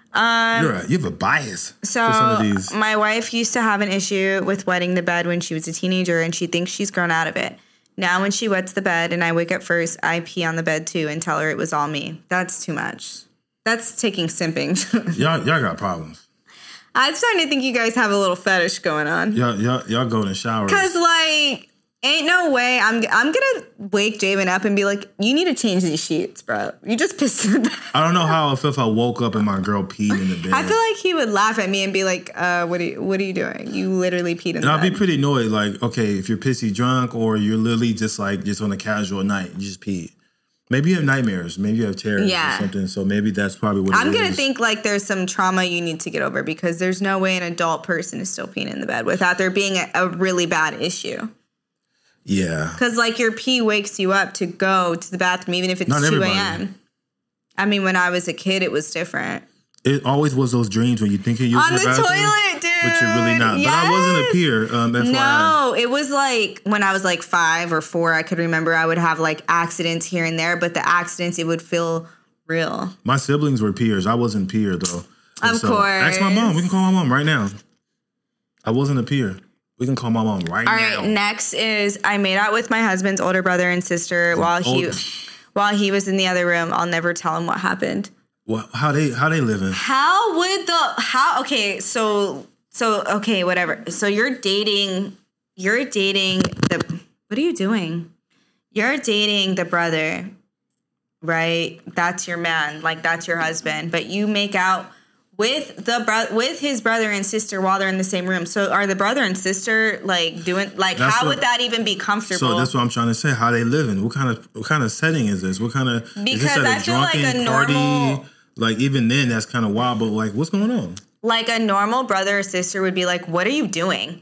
Speaker 2: Um,
Speaker 1: You're a, you have a bias
Speaker 2: So
Speaker 1: for some of these.
Speaker 2: my wife used to have an issue with wetting the bed when she was a teenager, and she thinks she's grown out of it. Now when she wets the bed and I wake up first, I pee on the bed too and tell her it was all me. That's too much. That's taking simping.
Speaker 1: Y'all y'all got problems.
Speaker 2: I'm starting to think you guys have a little fetish going on.
Speaker 1: Y'all y'all y'all go in the shower.
Speaker 2: Cause like, ain't no way I'm I'm gonna wake Javen up and be like, you need to change these sheets, bro. You just pissed in the bed.
Speaker 1: I don't know how I feel if I woke up and my girl peed in the bed.
Speaker 2: I feel like he would laugh at me and be like, uh, what are you what are you doing? You literally peed in
Speaker 1: And
Speaker 2: the
Speaker 1: I'll
Speaker 2: bed.
Speaker 1: be pretty annoyed, like, okay, if you're pissy drunk or you're literally just like just on a casual night, you just pee. Maybe you have nightmares, maybe you have terrors
Speaker 2: Yeah.
Speaker 1: or something. So maybe that's probably what
Speaker 2: I'm
Speaker 1: it
Speaker 2: gonna
Speaker 1: is.
Speaker 2: think like there's some trauma you need to get over because there's no way an adult person is still peeing in the bed without there being a, a really bad issue.
Speaker 1: Yeah.
Speaker 2: Because like your pee wakes you up to go to the bathroom even if it's
Speaker 1: Not
Speaker 2: two
Speaker 1: everybody.
Speaker 2: a.m. I mean, when I was a kid, it was different.
Speaker 1: It always was those dreams when you think you're using
Speaker 2: On the
Speaker 1: the bathroom,
Speaker 2: toilet, dude.
Speaker 1: but you're really not. But I wasn't a
Speaker 2: Yes.
Speaker 1: peer, um, F Y I.
Speaker 2: No, it was like when I was like five or four, I could remember I would have like accidents here and there, but the accidents, it would feel real.
Speaker 1: My siblings were peers. I wasn't a peer, though. And
Speaker 2: Of
Speaker 1: so, Ask my mom.
Speaker 2: course.
Speaker 1: We can call my mom right now. I wasn't a peer. We can call my mom right
Speaker 2: All
Speaker 1: now.
Speaker 2: right, next is I made out with my husband's older brother and sister while he
Speaker 1: Old-
Speaker 2: while he was in the other room. I'll never tell him what happened.
Speaker 1: Well, how they how they living?
Speaker 2: How would the how okay, so so okay, whatever. So you're dating you're dating the what are you doing? You're dating the brother, right? That's your man, like that's your husband, but you make out with the bro- with his brother and sister while they're in the same room. So are the brother and sister like doing like
Speaker 1: That's
Speaker 2: how
Speaker 1: what-
Speaker 2: would that even be comfortable?
Speaker 1: So that's what I'm trying to say. How they living? What kind of what kind of setting is this? What kind of is this
Speaker 2: Because
Speaker 1: at
Speaker 2: I feel like a normal-
Speaker 1: Like even then, that's kind of wild. But like, what's going on?
Speaker 2: like a normal brother or sister would be like, "What are you doing?"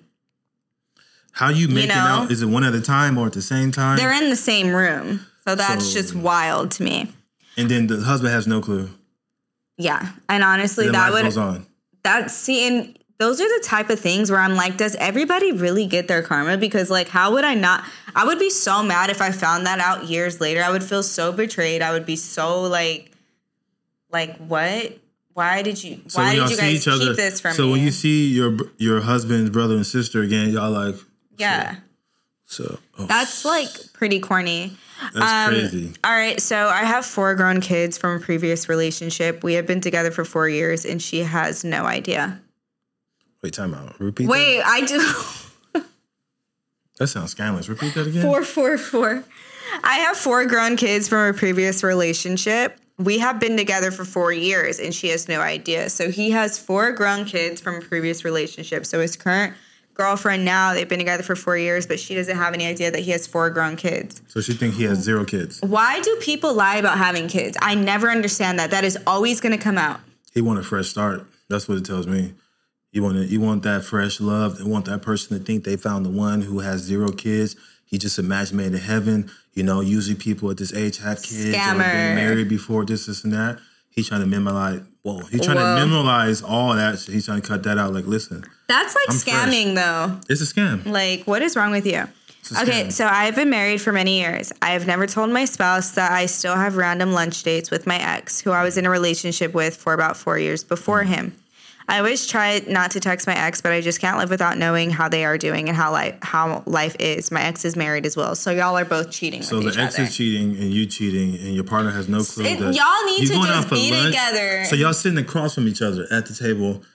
Speaker 1: How you making
Speaker 2: know?
Speaker 1: out? Is it one at a time or at the same time?
Speaker 2: They're in the same room. So that's
Speaker 1: So-
Speaker 2: just wild to me.
Speaker 1: and then the husband has no clue.
Speaker 2: Yeah. And honestly,
Speaker 1: And then
Speaker 2: that
Speaker 1: life
Speaker 2: would
Speaker 1: goes on.
Speaker 2: that see and those are the type of things where I'm like, does everybody really get their karma? Because like how would I not I would be so mad if I found that out years later. I would feel so betrayed. I would be so like like what? Why did you
Speaker 1: So
Speaker 2: why
Speaker 1: when y'all
Speaker 2: did you
Speaker 1: see
Speaker 2: guys
Speaker 1: each other,
Speaker 2: keep this from
Speaker 1: so
Speaker 2: me?
Speaker 1: when you see your your husband's brother and sister again, y'all like
Speaker 2: yeah.
Speaker 1: so. Oh,
Speaker 2: That's like pretty corny.
Speaker 1: that's
Speaker 2: Um,
Speaker 1: crazy.
Speaker 2: All right, so I have four grown kids from a previous relationship. We have been together for four years, and she has no idea.
Speaker 1: Wait, time out. Repeat.
Speaker 2: Wait, I do
Speaker 1: That, that sounds scandalous. Repeat that again.
Speaker 2: four, four, four. I have four grown kids from a previous relationship. We have been together for four years, and she has no idea. So he has four grown kids from a previous relationship. So his current girlfriend now, they've been together for four years, but she doesn't have any idea that he has four grown kids.
Speaker 1: So she think he has zero kids.
Speaker 2: Why do people lie about having kids? I never understand that. That is always going to come out.
Speaker 1: He want a fresh start. That's what it tells me. You want to, you want that fresh love. You want that person to think they found the one who has zero kids. He just a match made in heaven. You know, usually people at this age have kids or
Speaker 2: Scammer.
Speaker 1: been married before, this, this, and that. He's trying to memorize. Whoa, he's trying
Speaker 2: Whoa.
Speaker 1: to memorize all that. So he's trying to cut that out. Like, listen,
Speaker 2: That's like
Speaker 1: I'm
Speaker 2: scamming, though.
Speaker 1: it's a scam.
Speaker 2: Like, what is wrong with you?
Speaker 1: a
Speaker 2: Okay,
Speaker 1: scam.
Speaker 2: so I've been married for many years. I have never told my spouse that I still have random lunch dates with my ex, who I was in a relationship with for about four years before him. I always try not to text my ex, but I just can't live without knowing how they are doing and how life how life is. My ex is married as well, so y'all are both cheating
Speaker 1: So
Speaker 2: with
Speaker 1: the
Speaker 2: each
Speaker 1: ex
Speaker 2: other.
Speaker 1: is cheating and you cheating and your partner has no clue
Speaker 2: It-
Speaker 1: that
Speaker 2: y'all need
Speaker 1: you
Speaker 2: to
Speaker 1: going
Speaker 2: just
Speaker 1: out for
Speaker 2: be
Speaker 1: lunch.
Speaker 2: together.
Speaker 1: So y'all sitting across from each other at the table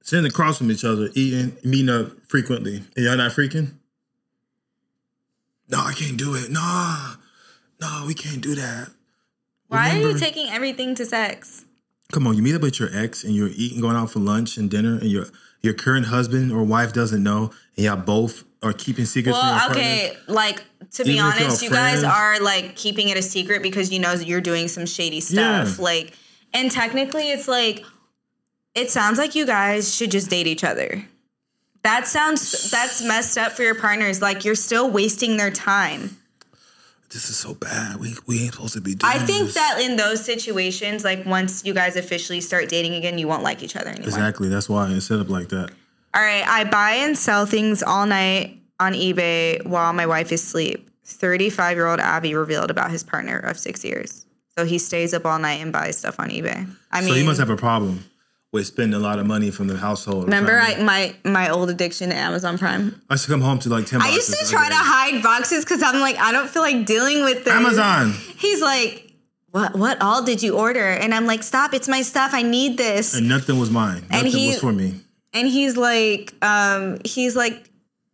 Speaker 1: sitting across from each other, eating, meeting up frequently. And y'all not freaking? No, I can't do it. No, no, we can't do that.
Speaker 2: Why
Speaker 1: Remember,
Speaker 2: are you taking everything to sex?
Speaker 1: Come on, you meet up with your ex and you're eating, going out for lunch and dinner, and your your current husband or wife doesn't know, and y'all both are keeping secrets from your
Speaker 2: Well,
Speaker 1: partner.
Speaker 2: okay, like, to be
Speaker 1: Even if y'all
Speaker 2: honest, you guys
Speaker 1: friends.
Speaker 2: are, like, keeping it a secret because you know that you're doing some shady stuff.
Speaker 1: Yeah.
Speaker 2: Like, and technically it's like, it sounds like you guys should just date each other. That sounds, that's messed up for your partners. Like, you're still wasting their time.
Speaker 1: This is so bad. We we ain't supposed to be doing
Speaker 2: I think
Speaker 1: this.
Speaker 2: that in those situations, like, once you guys officially start dating again, you won't like each other anymore.
Speaker 1: Exactly. That's why it's set up like that.
Speaker 2: All right, I buy and sell things all night on eBay while my wife is asleep. thirty-five-year-old Abby revealed about his partner of six years. So he stays up all night and buys stuff on eBay. I mean,
Speaker 1: So he must have a problem with spending a lot of money from the household.
Speaker 2: remember
Speaker 1: family.
Speaker 2: I, my my old addiction to Amazon Prime?
Speaker 1: I used to come home to like ten
Speaker 2: I
Speaker 1: boxes.
Speaker 2: used to
Speaker 1: a
Speaker 2: try
Speaker 1: day.
Speaker 2: to hide boxes because I'm like, I don't feel like dealing with this.
Speaker 1: Amazon.
Speaker 2: He's like, what what all did you order? And I'm like, stop, it's my stuff. I need this.
Speaker 1: And nothing was mine.
Speaker 2: And
Speaker 1: Nothing
Speaker 2: he-
Speaker 1: was for me.
Speaker 2: And he's like, um, he's like,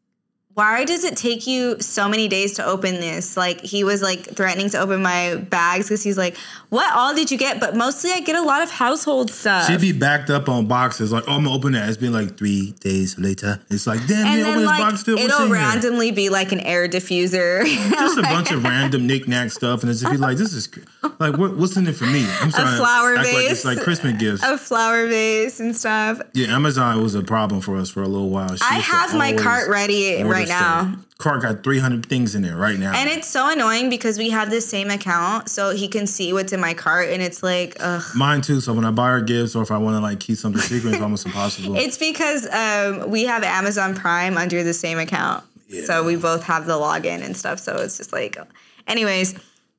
Speaker 2: why does it take you so many days to open this? Like, he was like threatening to open my bags because he's like, what all did you get? But mostly I get a lot of household stuff.
Speaker 1: She'd be backed up on boxes. Like, oh, I'm going to open that. It's been like three days later. It's like, damn,
Speaker 2: and
Speaker 1: you
Speaker 2: then
Speaker 1: open this
Speaker 2: like
Speaker 1: box still? What's in
Speaker 2: it'll
Speaker 1: here?
Speaker 2: randomly be like an air diffuser.
Speaker 1: Just a bunch of random knick-knack stuff. And it's just be like, this is, like, what, what's in it for me? I'm sorry.
Speaker 2: A flower
Speaker 1: act
Speaker 2: vase.
Speaker 1: Like it's like Christmas gifts.
Speaker 2: A flower vase and stuff.
Speaker 1: Yeah, Amazon was a problem for us for a little while. She
Speaker 2: I
Speaker 1: used to
Speaker 2: have my
Speaker 1: always
Speaker 2: cart ready
Speaker 1: order
Speaker 2: right now.
Speaker 1: stuff. Cart got three hundred things in there right now.
Speaker 2: And it's so annoying because we have the same account, so he can see what's in my cart, and it's like, ugh.
Speaker 1: Mine too. So when I buy her gifts or if I want to like keep something secret, it's almost impossible.
Speaker 2: It's because um, we have Amazon Prime under the same account.
Speaker 1: Yeah.
Speaker 2: So we both have the login and stuff. So it's just like, anyways,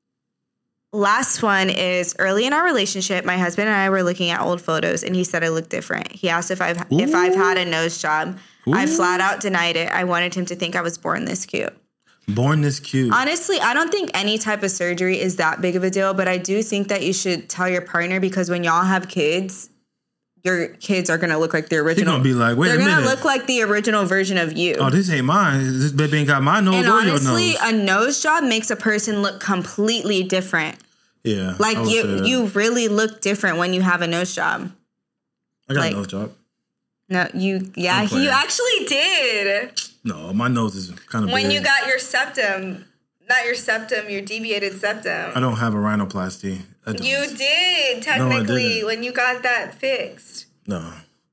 Speaker 2: last one is early in our relationship, my husband and I were looking at old photos and he said I look different. He asked if I've if I've had a nose job. I flat out denied it. I wanted him to think I was born this cute.
Speaker 1: Born this cute.
Speaker 2: Honestly, I don't think any type of surgery is that big of a deal, but I do think that you should tell your partner because when y'all have kids, your kids are going to look like the
Speaker 1: They're
Speaker 2: original.
Speaker 1: gonna be like, wait
Speaker 2: They're
Speaker 1: a
Speaker 2: going
Speaker 1: minute.
Speaker 2: to look like the original version of you.
Speaker 1: Oh, this ain't mine. This baby ain't got my nose
Speaker 2: and
Speaker 1: or
Speaker 2: honestly,
Speaker 1: your nose.
Speaker 2: a nose job makes a person look completely different.
Speaker 1: Yeah.
Speaker 2: Like
Speaker 1: I would say
Speaker 2: you
Speaker 1: that.
Speaker 2: you really look different when you have a nose job.
Speaker 1: I got
Speaker 2: like-
Speaker 1: a nose job.
Speaker 2: No, you yeah,
Speaker 1: I'm playing.
Speaker 2: you actually did.
Speaker 1: No, my nose is kind of
Speaker 2: When
Speaker 1: big.
Speaker 2: you got your septum, not your septum, your deviated septum.
Speaker 1: I don't have a rhinoplasty. I don't.
Speaker 2: You did, technically,
Speaker 1: didn't.
Speaker 2: when you got that fixed.
Speaker 1: No.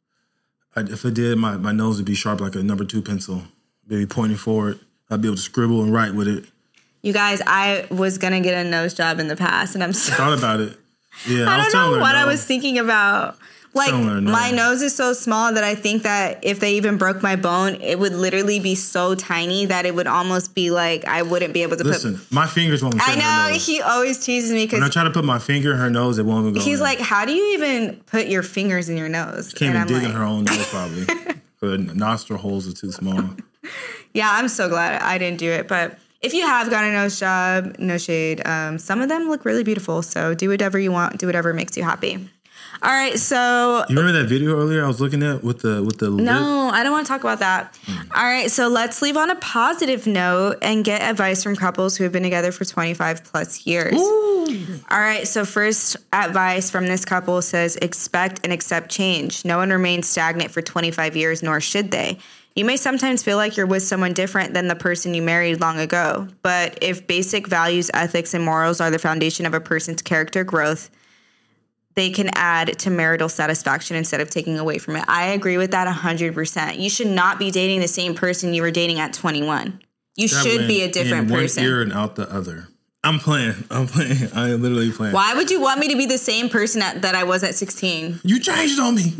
Speaker 1: I, if I did, my, my nose would be sharp like a number two pencil. Maybe pointing forward. I'd be able to scribble and write with it.
Speaker 2: You guys, I was going to get a nose job in the past, and I'm so...
Speaker 1: Thought about it. Yeah,
Speaker 2: I
Speaker 1: I was
Speaker 2: don't
Speaker 1: telling
Speaker 2: know
Speaker 1: her
Speaker 2: what
Speaker 1: no.
Speaker 2: I was thinking about. Like,
Speaker 1: Telling her no.
Speaker 2: my nose is so small that I think that if they even broke my bone, it would literally be so tiny that it would almost be like I wouldn't be able to
Speaker 1: Listen,
Speaker 2: put...
Speaker 1: my fingers won't fit
Speaker 2: I
Speaker 1: in her
Speaker 2: know,
Speaker 1: nose.
Speaker 2: he always teases me
Speaker 1: When I
Speaker 2: because
Speaker 1: try to put my finger in her nose, it won't even go
Speaker 2: he's
Speaker 1: in.
Speaker 2: like, how do you even put your fingers in your nose?
Speaker 1: Can't
Speaker 2: And
Speaker 1: even
Speaker 2: I'm
Speaker 1: dig in
Speaker 2: like,
Speaker 1: her own nose probably. Her nostril holes are too small.
Speaker 2: yeah, I'm so glad I didn't do it. But if you have got a nose job, no shade, um, some of them look really beautiful. So do whatever you want. Do whatever makes you happy. All right, so
Speaker 1: You remember that video earlier I was looking at with the with the lip?
Speaker 2: no, I don't want to talk about that.
Speaker 1: Mm.
Speaker 2: All right, so let's leave on a positive note and get advice from couples who have been together for twenty-five plus years.
Speaker 1: Ooh.
Speaker 2: All right, so first advice from this couple says expect and accept change. No one remains stagnant for twenty-five years, nor should they. You may sometimes feel like you're with someone different than the person you married long ago, but if basic values, ethics, and morals are the foundation of a person's character growth, they can add to marital satisfaction instead of taking away from it. I agree with that one hundred percent. You should not be dating the same person you were dating at twenty-one. You
Speaker 1: That
Speaker 2: should
Speaker 1: went
Speaker 2: be a different
Speaker 1: in
Speaker 2: person.
Speaker 1: One ear and out the other. I'm playing. I'm playing. I am literally playing.
Speaker 2: Why would you want me to be the same person at, that I was at sixteen?
Speaker 1: You changed on me.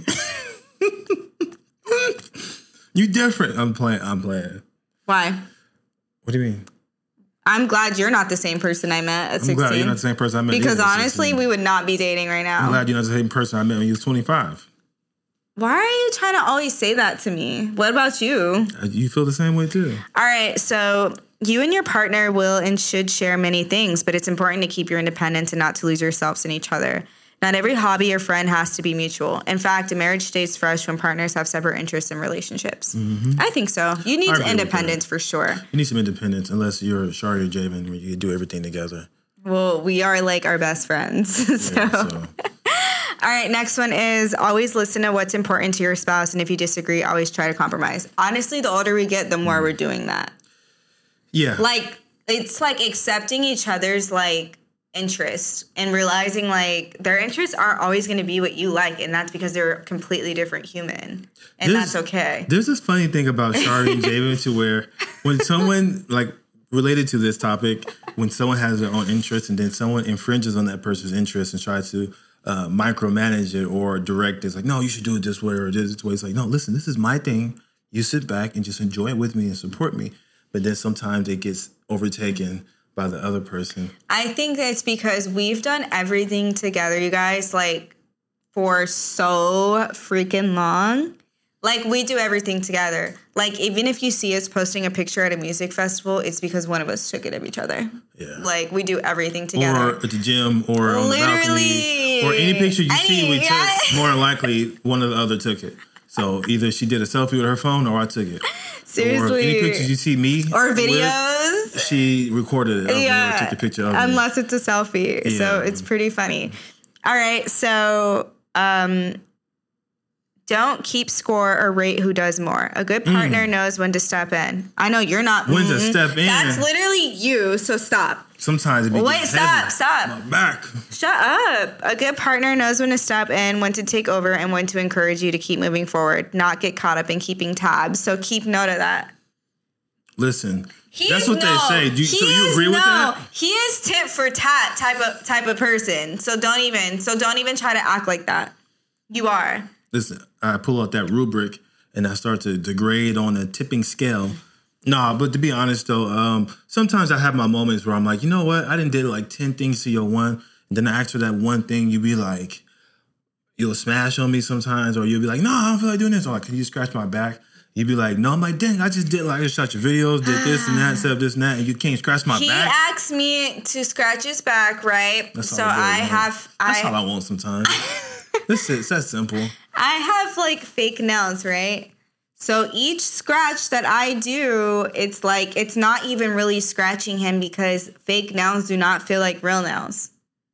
Speaker 1: You different. I'm playing. I'm playing.
Speaker 2: Why?
Speaker 1: What do you mean?
Speaker 2: I'm glad you're not the same person I met at
Speaker 1: I'm
Speaker 2: sixteen.
Speaker 1: glad you're not the same person I met.
Speaker 2: Because
Speaker 1: either at
Speaker 2: honestly,
Speaker 1: sixteen.
Speaker 2: we would not be dating right
Speaker 1: I'm
Speaker 2: now.
Speaker 1: glad you're not the same person I met when you was twenty-five.
Speaker 2: Why are you trying to always say that to me? What about you?
Speaker 1: Uh, You feel the same way too.
Speaker 2: All right, so you and your partner will and should share many things, but it's important to keep your independence and not to lose yourselves in each other. Not every hobby or friend has to be mutual. In fact, a marriage stays fresh when partners have separate interests and relationships.
Speaker 1: Mm-hmm.
Speaker 2: I think so. You need independence for sure.
Speaker 1: You need some independence, unless you're Shari or Javen, where you do everything together.
Speaker 2: Well, we are like our best friends. so. Yeah, so. All right, next one is always listen to what's important to your spouse, and if you disagree, always try to compromise. Honestly, the older we get, the more mm. we're doing that.
Speaker 1: Yeah.
Speaker 2: Like, it's like accepting each other's, like, interest and realizing, like, their interests aren't always going to be what you like, and that's because they're a completely different human, and there's, that's okay.
Speaker 1: There's this funny thing about Shari and Javen to where when someone, like, related to this topic, when someone has their own interest and then someone infringes on that person's interest and tries to uh, micromanage it or direct it, it's like, no, you should do it this way or this way. It's like, no, listen, this is my thing. You sit back and just enjoy it with me and support me. But then sometimes it gets overtaken by the other person.
Speaker 2: I think it's because we've done everything together, you guys, like, for so freaking long. Like, we do everything together. Like, even if you see us posting a picture at a music festival, it's because one of us took it of each other.
Speaker 1: Yeah.
Speaker 2: Like, we do everything together.
Speaker 1: Or at the gym or on the balcony. Or any picture you I see mean, we yeah. took, more likely one or the other took it. So either she did a selfie with her phone or I took it.
Speaker 2: Seriously.
Speaker 1: Or any pictures you see me
Speaker 2: or videos.
Speaker 1: With, she recorded it.
Speaker 2: Yeah.
Speaker 1: Took the picture of
Speaker 2: Unless
Speaker 1: me.
Speaker 2: it's a selfie.
Speaker 1: Yeah.
Speaker 2: So it's pretty funny. All right. So um, don't keep score or rate who does more. A good partner mm. knows when to step in. I know you're not.
Speaker 1: When mm, to step in.
Speaker 2: That's literally you. So stop.
Speaker 1: Sometimes it be
Speaker 2: Wait, stop,
Speaker 1: heavy.
Speaker 2: stop.
Speaker 1: My back.
Speaker 2: Shut up. A good partner knows when to step in, when to take over, and when to encourage you to keep moving forward, not get caught up in keeping tabs. So keep note of that.
Speaker 1: Listen,
Speaker 2: he
Speaker 1: that's what no, they say. Do you, so you agree
Speaker 2: no,
Speaker 1: with that?
Speaker 2: He is tit for tat type of type of person. So don't even so don't even try to act like that. You are.
Speaker 1: Listen, I pull out that rubric and I start to degrade on a tipping scale. Nah, but to be honest though, um, sometimes I have my moments where I'm like, you know what? I done did like ten things to your one, and then I ask for that one thing. You be like, you'll smash on me sometimes, or you'll be like, no, I don't feel like doing this. Or like, can you scratch my back? You'd be like, no, I'm like, dang, I just did like I just shot your videos, did this and that, set up this and that, and you can't scratch my
Speaker 2: he
Speaker 1: back.
Speaker 2: He asked me to scratch his back, right?
Speaker 1: That's
Speaker 2: so
Speaker 1: all I,
Speaker 2: I have.
Speaker 1: That's
Speaker 2: I,
Speaker 1: all I want sometimes. This is that's simple.
Speaker 2: I have like fake nails, right? So each scratch that I do, it's like, it's not even really scratching him because fake nails do not feel like real nails.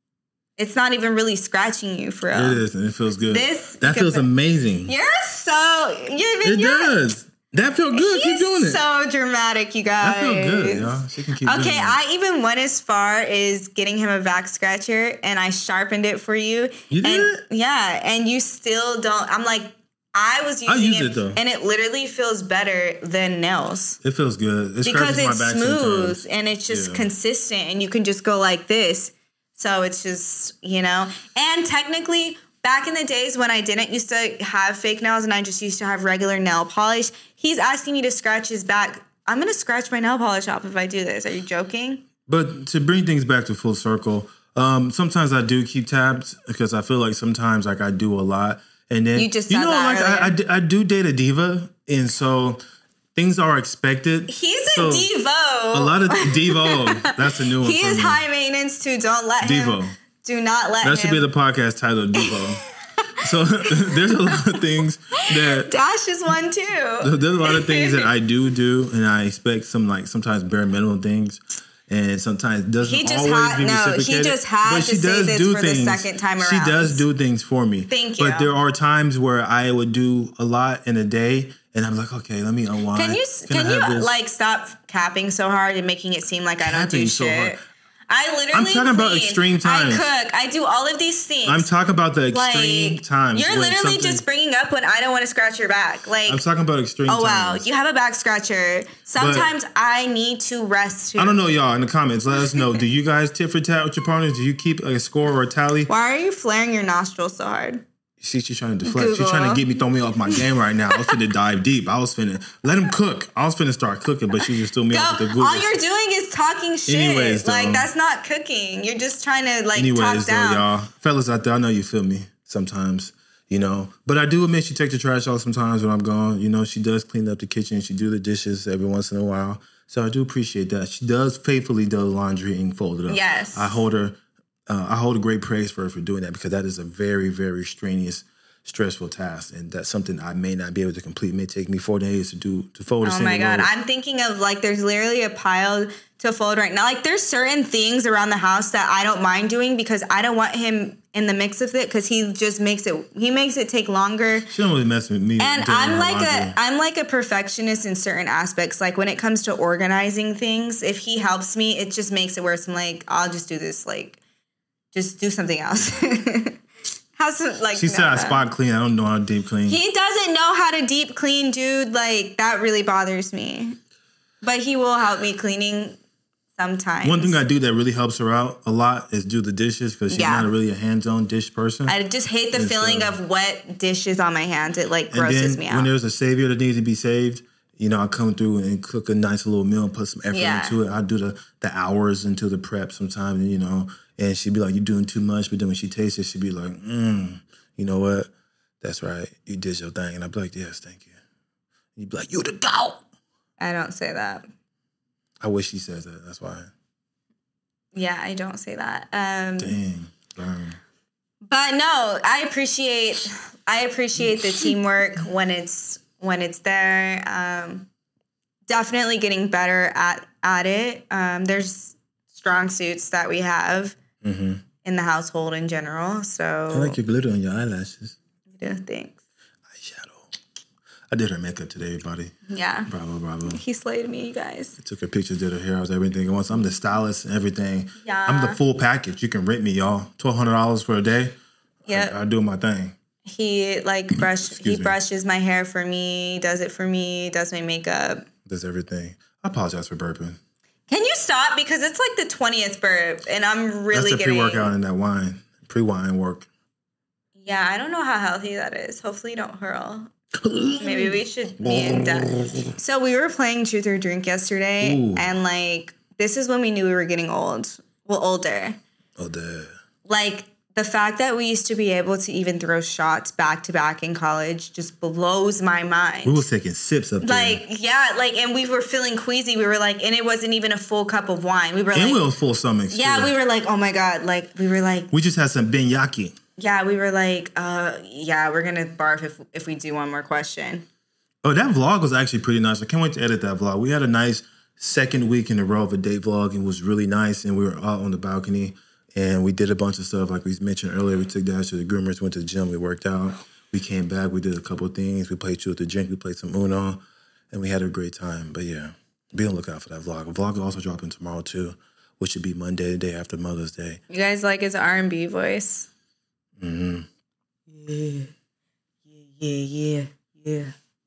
Speaker 2: It's not even really scratching you for real.
Speaker 1: It is, and it feels good.
Speaker 2: This
Speaker 1: that feels amazing.
Speaker 2: You're so... You're,
Speaker 1: it
Speaker 2: you're,
Speaker 1: does. That feels good. Keep doing it.
Speaker 2: So dramatic, you guys.
Speaker 1: That feels good, y'all. She can keep
Speaker 2: okay,
Speaker 1: doing it.
Speaker 2: I even went as far as getting him a back scratcher, and I sharpened it for you.
Speaker 1: You did?
Speaker 2: And, yeah, and you still don't... I'm like... I was using
Speaker 1: I use
Speaker 2: it,
Speaker 1: it though.
Speaker 2: And it literally feels better than nails.
Speaker 1: It feels good. It
Speaker 2: because it's
Speaker 1: my back
Speaker 2: smooth
Speaker 1: sometimes.
Speaker 2: And it's just
Speaker 1: yeah.
Speaker 2: consistent, and you can just go like this. So it's just, you know. And technically, back in the days when I didn't used to have fake nails and I just used to have regular nail polish, he's asking me to scratch his back. I'm going to scratch my nail polish off if I do this. Are you joking?
Speaker 1: But to bring things back to full circle, um, sometimes I do keep tabs because I feel like sometimes like I do a lot. And then,
Speaker 2: you just
Speaker 1: you
Speaker 2: said
Speaker 1: know,
Speaker 2: that
Speaker 1: like I, I, I do date a diva, and so things are expected.
Speaker 2: He's
Speaker 1: so
Speaker 2: a Devo.
Speaker 1: A lot of Devo. That's a new one.
Speaker 2: He is me. High maintenance too. Don't let
Speaker 1: Devo.
Speaker 2: him. Do not let
Speaker 1: that
Speaker 2: him.
Speaker 1: That should be the podcast title, Devo. So there's a lot of things that
Speaker 2: Dash is one too.
Speaker 1: There's a lot of things that I do do, and I expect some like sometimes bare minimum things. And sometimes doesn't
Speaker 2: he just
Speaker 1: always
Speaker 2: had,
Speaker 1: be
Speaker 2: no,
Speaker 1: reciprocated.
Speaker 2: He just had
Speaker 1: but
Speaker 2: to say this
Speaker 1: do
Speaker 2: for
Speaker 1: things.
Speaker 2: the second time around.
Speaker 1: She does do things for me.
Speaker 2: Thank you.
Speaker 1: But there are times where I would do a lot in a day, and I'm like, okay, let me unwind.
Speaker 2: Can you
Speaker 1: can,
Speaker 2: can you like stop capping so hard and making it seem like capping I don't do so shit? Hard. I literally
Speaker 1: I'm talking
Speaker 2: clean.
Speaker 1: about extreme times.
Speaker 2: I cook. I do all of these things.
Speaker 1: I'm talking about the extreme
Speaker 2: like,
Speaker 1: times.
Speaker 2: You're literally just bringing up when I don't want to scratch your back. Like
Speaker 1: I'm talking about extreme
Speaker 2: oh,
Speaker 1: times.
Speaker 2: Oh, wow. You have a back scratcher. Sometimes but I need to rest too.
Speaker 1: I don't know, y'all. In the comments, let us know. Do you guys tit for tat with your partners? Do you keep a score or a tally?
Speaker 2: Why are you flaring your nostrils so hard?
Speaker 1: See, she's trying to deflect.
Speaker 2: Google.
Speaker 1: She's trying to get me, throw me off my game right now. I was finna dive deep. I was finna let him cook. I was finna start cooking, but she just threw me
Speaker 2: Go.
Speaker 1: off with the Google.
Speaker 2: All you're doing is talking shit.
Speaker 1: Anyways,
Speaker 2: like
Speaker 1: though,
Speaker 2: that's not cooking. You're just trying to like
Speaker 1: anyways,
Speaker 2: talk
Speaker 1: though,
Speaker 2: down.
Speaker 1: y'all, fellas out there, I know you feel me sometimes, you know. But I do admit she takes the trash out sometimes when I'm gone. You know, she does clean up the kitchen. She do the dishes every once in a while. So I do appreciate that. She does faithfully do the laundry and fold it up.
Speaker 2: Yes.
Speaker 1: I hold her uh, I hold a great praise for her for doing that because that is a very, very strenuous, stressful task, and that's something I may not be able to complete. It may take me four days to do to fold a
Speaker 2: Oh
Speaker 1: single
Speaker 2: my God.
Speaker 1: load.
Speaker 2: I'm thinking of like there's literally a pile to fold right now. Like there's certain things around the house that I don't mind doing because I don't want him in the mix of it because he just makes it he makes it take longer.
Speaker 1: She don't really mess with me.
Speaker 2: And
Speaker 1: doing
Speaker 2: I'm
Speaker 1: her
Speaker 2: like
Speaker 1: laundry.
Speaker 2: a I'm like a perfectionist in certain aspects. Like when it comes to organizing things, if he helps me, it just makes it worse. I'm like, I'll just do this. Like, just do something else. How's it, like
Speaker 1: She
Speaker 2: no,
Speaker 1: said I
Speaker 2: no.
Speaker 1: spot clean. I don't know how to deep clean.
Speaker 2: He doesn't know how to deep clean, dude. Like that really bothers me. But he will help me cleaning sometimes.
Speaker 1: One thing I do that really helps her out a lot is do the dishes because she's
Speaker 2: Yeah.
Speaker 1: not really a hands-on dish person.
Speaker 2: I just hate the
Speaker 1: And
Speaker 2: feeling
Speaker 1: so-
Speaker 2: of wet dishes on my hands. It like
Speaker 1: and
Speaker 2: grosses
Speaker 1: then
Speaker 2: me
Speaker 1: when
Speaker 2: out.
Speaker 1: there's a savior that needs to be saved, you know, I come through and cook a nice little meal, put some effort
Speaker 2: Yeah.
Speaker 1: into it. I do the the hours into the prep sometimes, you know, and she'd be like, "You're doing too much," but then when she tastes it, she'd be like, "Mm, you know what? That's right. You did your thing," and I'd be like, "Yes, thank you." And you'd be like, "You the goat."
Speaker 2: I don't say that.
Speaker 1: I wish she says that. That's why.
Speaker 2: Yeah, I don't say that. Um,
Speaker 1: Dang. Burn.
Speaker 2: But no, I appreciate I appreciate the teamwork when it's when it's there. Um, definitely getting better at at it. Um, there's strong suits that we have
Speaker 1: Mm-hmm.
Speaker 2: in the household in general. So
Speaker 1: I like your glitter on your eyelashes.
Speaker 2: yeah, thanks.
Speaker 1: Eyeshadow. I did her makeup today, everybody.
Speaker 2: Yeah,
Speaker 1: Bravo, bravo.
Speaker 2: he slayed me, you guys.
Speaker 1: Took her pictures, did her hair, I was everything. Once I'm the stylist and everything.
Speaker 2: Yeah.
Speaker 1: I'm the full package. You can rent me, y'all. twelve hundred dollars for a day.
Speaker 2: Yep.
Speaker 1: I, I do my thing.
Speaker 2: He like brush he
Speaker 1: Excuse me.
Speaker 2: brushes my hair for me, does it for me, does my makeup.
Speaker 1: Does everything. I apologize for burping.
Speaker 2: Can you stop? Because it's like the twentieth burp and I'm really
Speaker 1: That's the
Speaker 2: getting
Speaker 1: pre-workout in that wine. Pre-wine work.
Speaker 2: Yeah, I don't know how healthy that is. Hopefully you don't hurl. Maybe we should be in depth. So we were playing Truth or Drink yesterday,
Speaker 1: Ooh.
Speaker 2: and like this is when we knew we were getting old. Well, older.
Speaker 1: Oh, the
Speaker 2: Like the fact that we used to be able to even throw shots back to back in college just blows my mind.
Speaker 1: We was taking sips up there.
Speaker 2: Like, yeah, like, and we were feeling queasy. We were like, and it wasn't even a full cup of wine. We were
Speaker 1: and
Speaker 2: like,
Speaker 1: we was full stomachs.
Speaker 2: yeah,
Speaker 1: too.
Speaker 2: we were like, oh my God. Like, we were like,
Speaker 1: We just had some benyaki.
Speaker 2: yeah, we were like, uh, yeah, we're going to barf if, if we do one more question.
Speaker 1: Oh, that vlog was actually pretty nice. I can't wait to edit that vlog. We had a nice second week in a row of a date vlog. It was really nice, and we were out on the balcony, and we did a bunch of stuff. Like we mentioned earlier, we took Dash to the groomers, went to the gym, we worked out. We came back, we did a couple of things. We played Truth or Drink, we played some Uno, and we had a great time. But yeah, be on the lookout for that vlog. The vlog is also dropping tomorrow too, which should be Monday, the day after Mother's Day.
Speaker 2: You guys like his R and B voice?
Speaker 1: Mm-hmm.
Speaker 2: Yeah, yeah, yeah, yeah.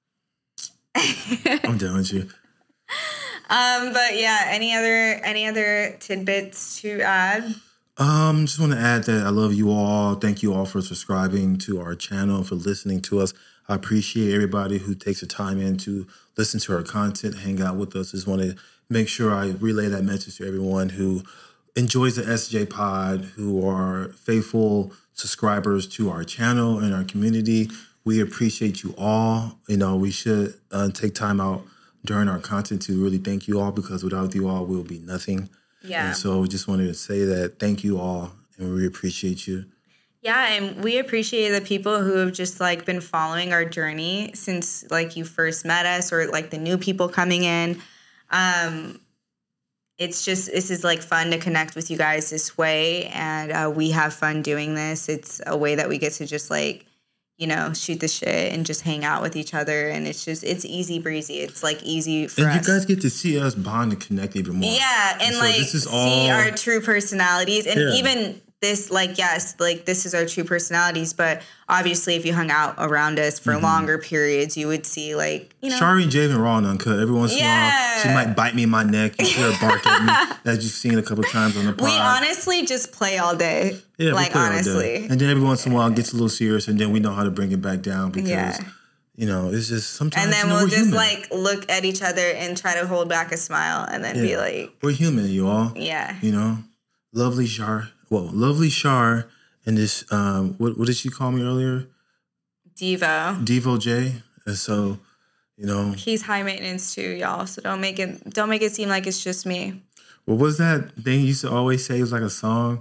Speaker 1: I'm done with you.
Speaker 2: Um, but yeah, any other any other tidbits to add?
Speaker 1: Um, just want to add that I love you all. Thank you all for subscribing to our channel, for listening to us. I appreciate everybody who takes the time in to listen to our content, hang out with us. Just want to make sure I relay that message to everyone who enjoys the S J Pod, who are faithful subscribers to our channel and our community. We appreciate you all. You know, we should uh, take time out during our content to really thank you all, because without you all, we'll be nothing.
Speaker 2: Yeah.
Speaker 1: And so we just wanted to say that thank you all, and we appreciate you.
Speaker 2: Yeah, and we appreciate the people who have just like been following our journey since like you first met us, or like the new people coming in. Um, it's just, this is like fun to connect with you guys this way, and uh, we have fun doing this. It's a way that we get to just like, you know, shoot the shit and just hang out with each other, and it's just, it's easy breezy. It's like easy for
Speaker 1: and
Speaker 2: us.
Speaker 1: you guys get to see us bond and connect even more.
Speaker 2: Yeah, and,
Speaker 1: so
Speaker 2: like
Speaker 1: this is
Speaker 2: see
Speaker 1: all-
Speaker 2: our true personalities, and
Speaker 1: Yeah.
Speaker 2: even this, like, yes, like this is our true personalities. But obviously, if you hung out around us for
Speaker 1: Mm-hmm.
Speaker 2: longer periods, you would see, like, you know,
Speaker 1: Shari and Javen raw and uncut. Every once in a while, she
Speaker 2: Yeah.
Speaker 1: might bite me in my neck. You hear her bark at me, as you've seen a couple times on the pod.
Speaker 2: we honestly just play all day.
Speaker 1: yeah, we
Speaker 2: like
Speaker 1: play all day.
Speaker 2: honestly,
Speaker 1: And then every once in a while, it gets a little serious, and then we know how to bring it back down because,
Speaker 2: Yeah.
Speaker 1: you know, it's just sometimes.
Speaker 2: and then
Speaker 1: you know,
Speaker 2: we'll
Speaker 1: we're
Speaker 2: just
Speaker 1: human.
Speaker 2: like look at each other and try to hold back a smile, and then be
Speaker 1: Yeah.
Speaker 2: like,
Speaker 1: we're human, you all.
Speaker 2: yeah,
Speaker 1: You know, lovely Shar. Well, lovely Shar, and this. Um, what what did she call me earlier?
Speaker 2: Devo.
Speaker 1: Devo J. And so, you know,
Speaker 2: He's high maintenance too, y'all. So don't make it don't make it seem like it's just me.
Speaker 1: what was that thing you used to always say? It was like a song.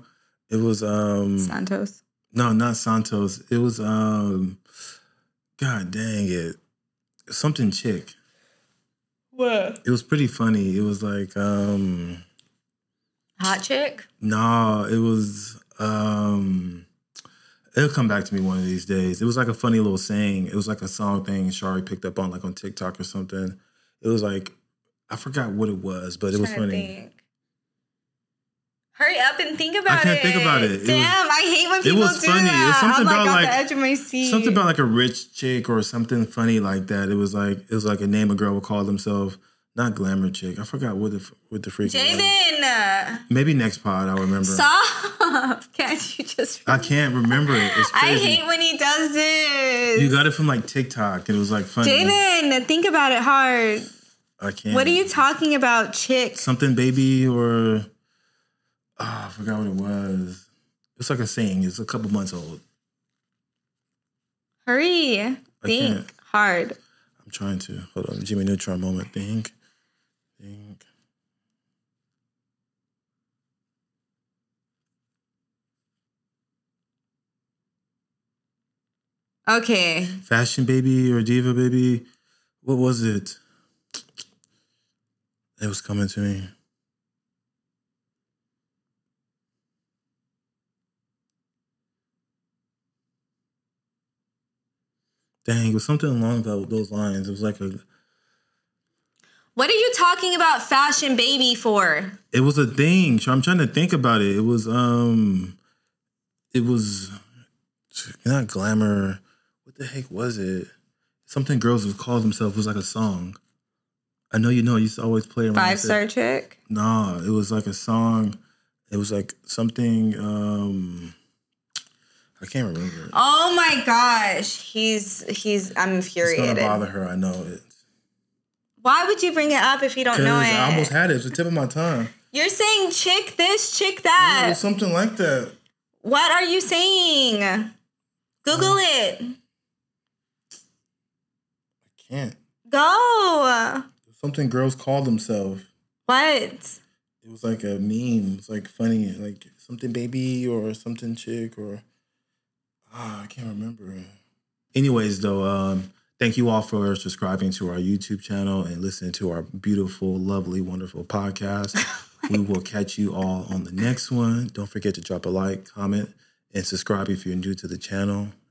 Speaker 1: It was um
Speaker 2: Santos.
Speaker 1: No, not Santos. It was um God dang it. Something chick.
Speaker 2: What?
Speaker 1: It was pretty funny. It was like um
Speaker 2: Hot chick?
Speaker 1: no, it was um it'll come back to me one of these days. It was like a funny little saying. It was like a song thing Shari picked up on like on TikTok or something. It was like I forgot what it was, but it was funny.
Speaker 2: Think. Hurry up and think about it.
Speaker 1: I can't
Speaker 2: it.
Speaker 1: think about it. it
Speaker 2: Damn,
Speaker 1: was,
Speaker 2: I hate when people
Speaker 1: it was
Speaker 2: do
Speaker 1: funny.
Speaker 2: that.
Speaker 1: It was something
Speaker 2: I'm like
Speaker 1: about
Speaker 2: on
Speaker 1: like
Speaker 2: the edge of my seat.
Speaker 1: Something about like a rich chick or something funny like that. It was like it was like a name a girl would call themselves. Not glamour chick. I forgot what the what the freak was.
Speaker 2: Javen.
Speaker 1: Maybe next pod I'll remember.
Speaker 2: Stop. Can't you just remember?
Speaker 1: I can't remember it. It's crazy.
Speaker 2: I hate when he does this.
Speaker 1: You got it from like TikTok. It was like funny.
Speaker 2: Javen, think about it hard.
Speaker 1: I can't.
Speaker 2: What are you talking about, chick?
Speaker 1: Something baby or oh, I forgot what it was. It's like a saying. It's a couple months old.
Speaker 2: Hurry.
Speaker 1: I
Speaker 2: Think
Speaker 1: can't.
Speaker 2: hard.
Speaker 1: I'm trying to. Hold on. Jimmy Neutron moment. Think. Think.
Speaker 2: Okay.
Speaker 1: Fashion baby or diva baby. What was it? It was coming to me. Dang, it was something along those lines. It was like a...
Speaker 2: What are you talking about fashion baby for?
Speaker 1: It was a thing. I'm trying to think about it. It was, um... It was... Not glamour. What the heck was it? Something girls would call themselves. It was like a song. I know you know. I used to always play around.
Speaker 2: Five Star Chick?
Speaker 1: Nah, it was like a song. It was like something... um I can't remember.
Speaker 2: Oh my gosh. He's, he's, I'm infuriated.
Speaker 1: It's gonna bother her, I know it.
Speaker 2: Why would you bring it up if you don't know it?
Speaker 1: I almost had it. It's the tip of my tongue.
Speaker 2: You're saying chick this, chick
Speaker 1: Yeah,
Speaker 2: that.
Speaker 1: it was something like that.
Speaker 2: What are you saying? Google
Speaker 1: Um,
Speaker 2: it.
Speaker 1: I can't.
Speaker 2: Go.
Speaker 1: Something girls call themselves.
Speaker 2: What?
Speaker 1: It was like a meme. It's like funny, like something baby or something chick or ah, I can't remember. Anyways, though, um, thank you all for subscribing to our YouTube channel and listening to our beautiful, lovely, wonderful podcast. We will catch you all on the next one. Don't forget to drop a like, comment, and subscribe if you're new to the channel.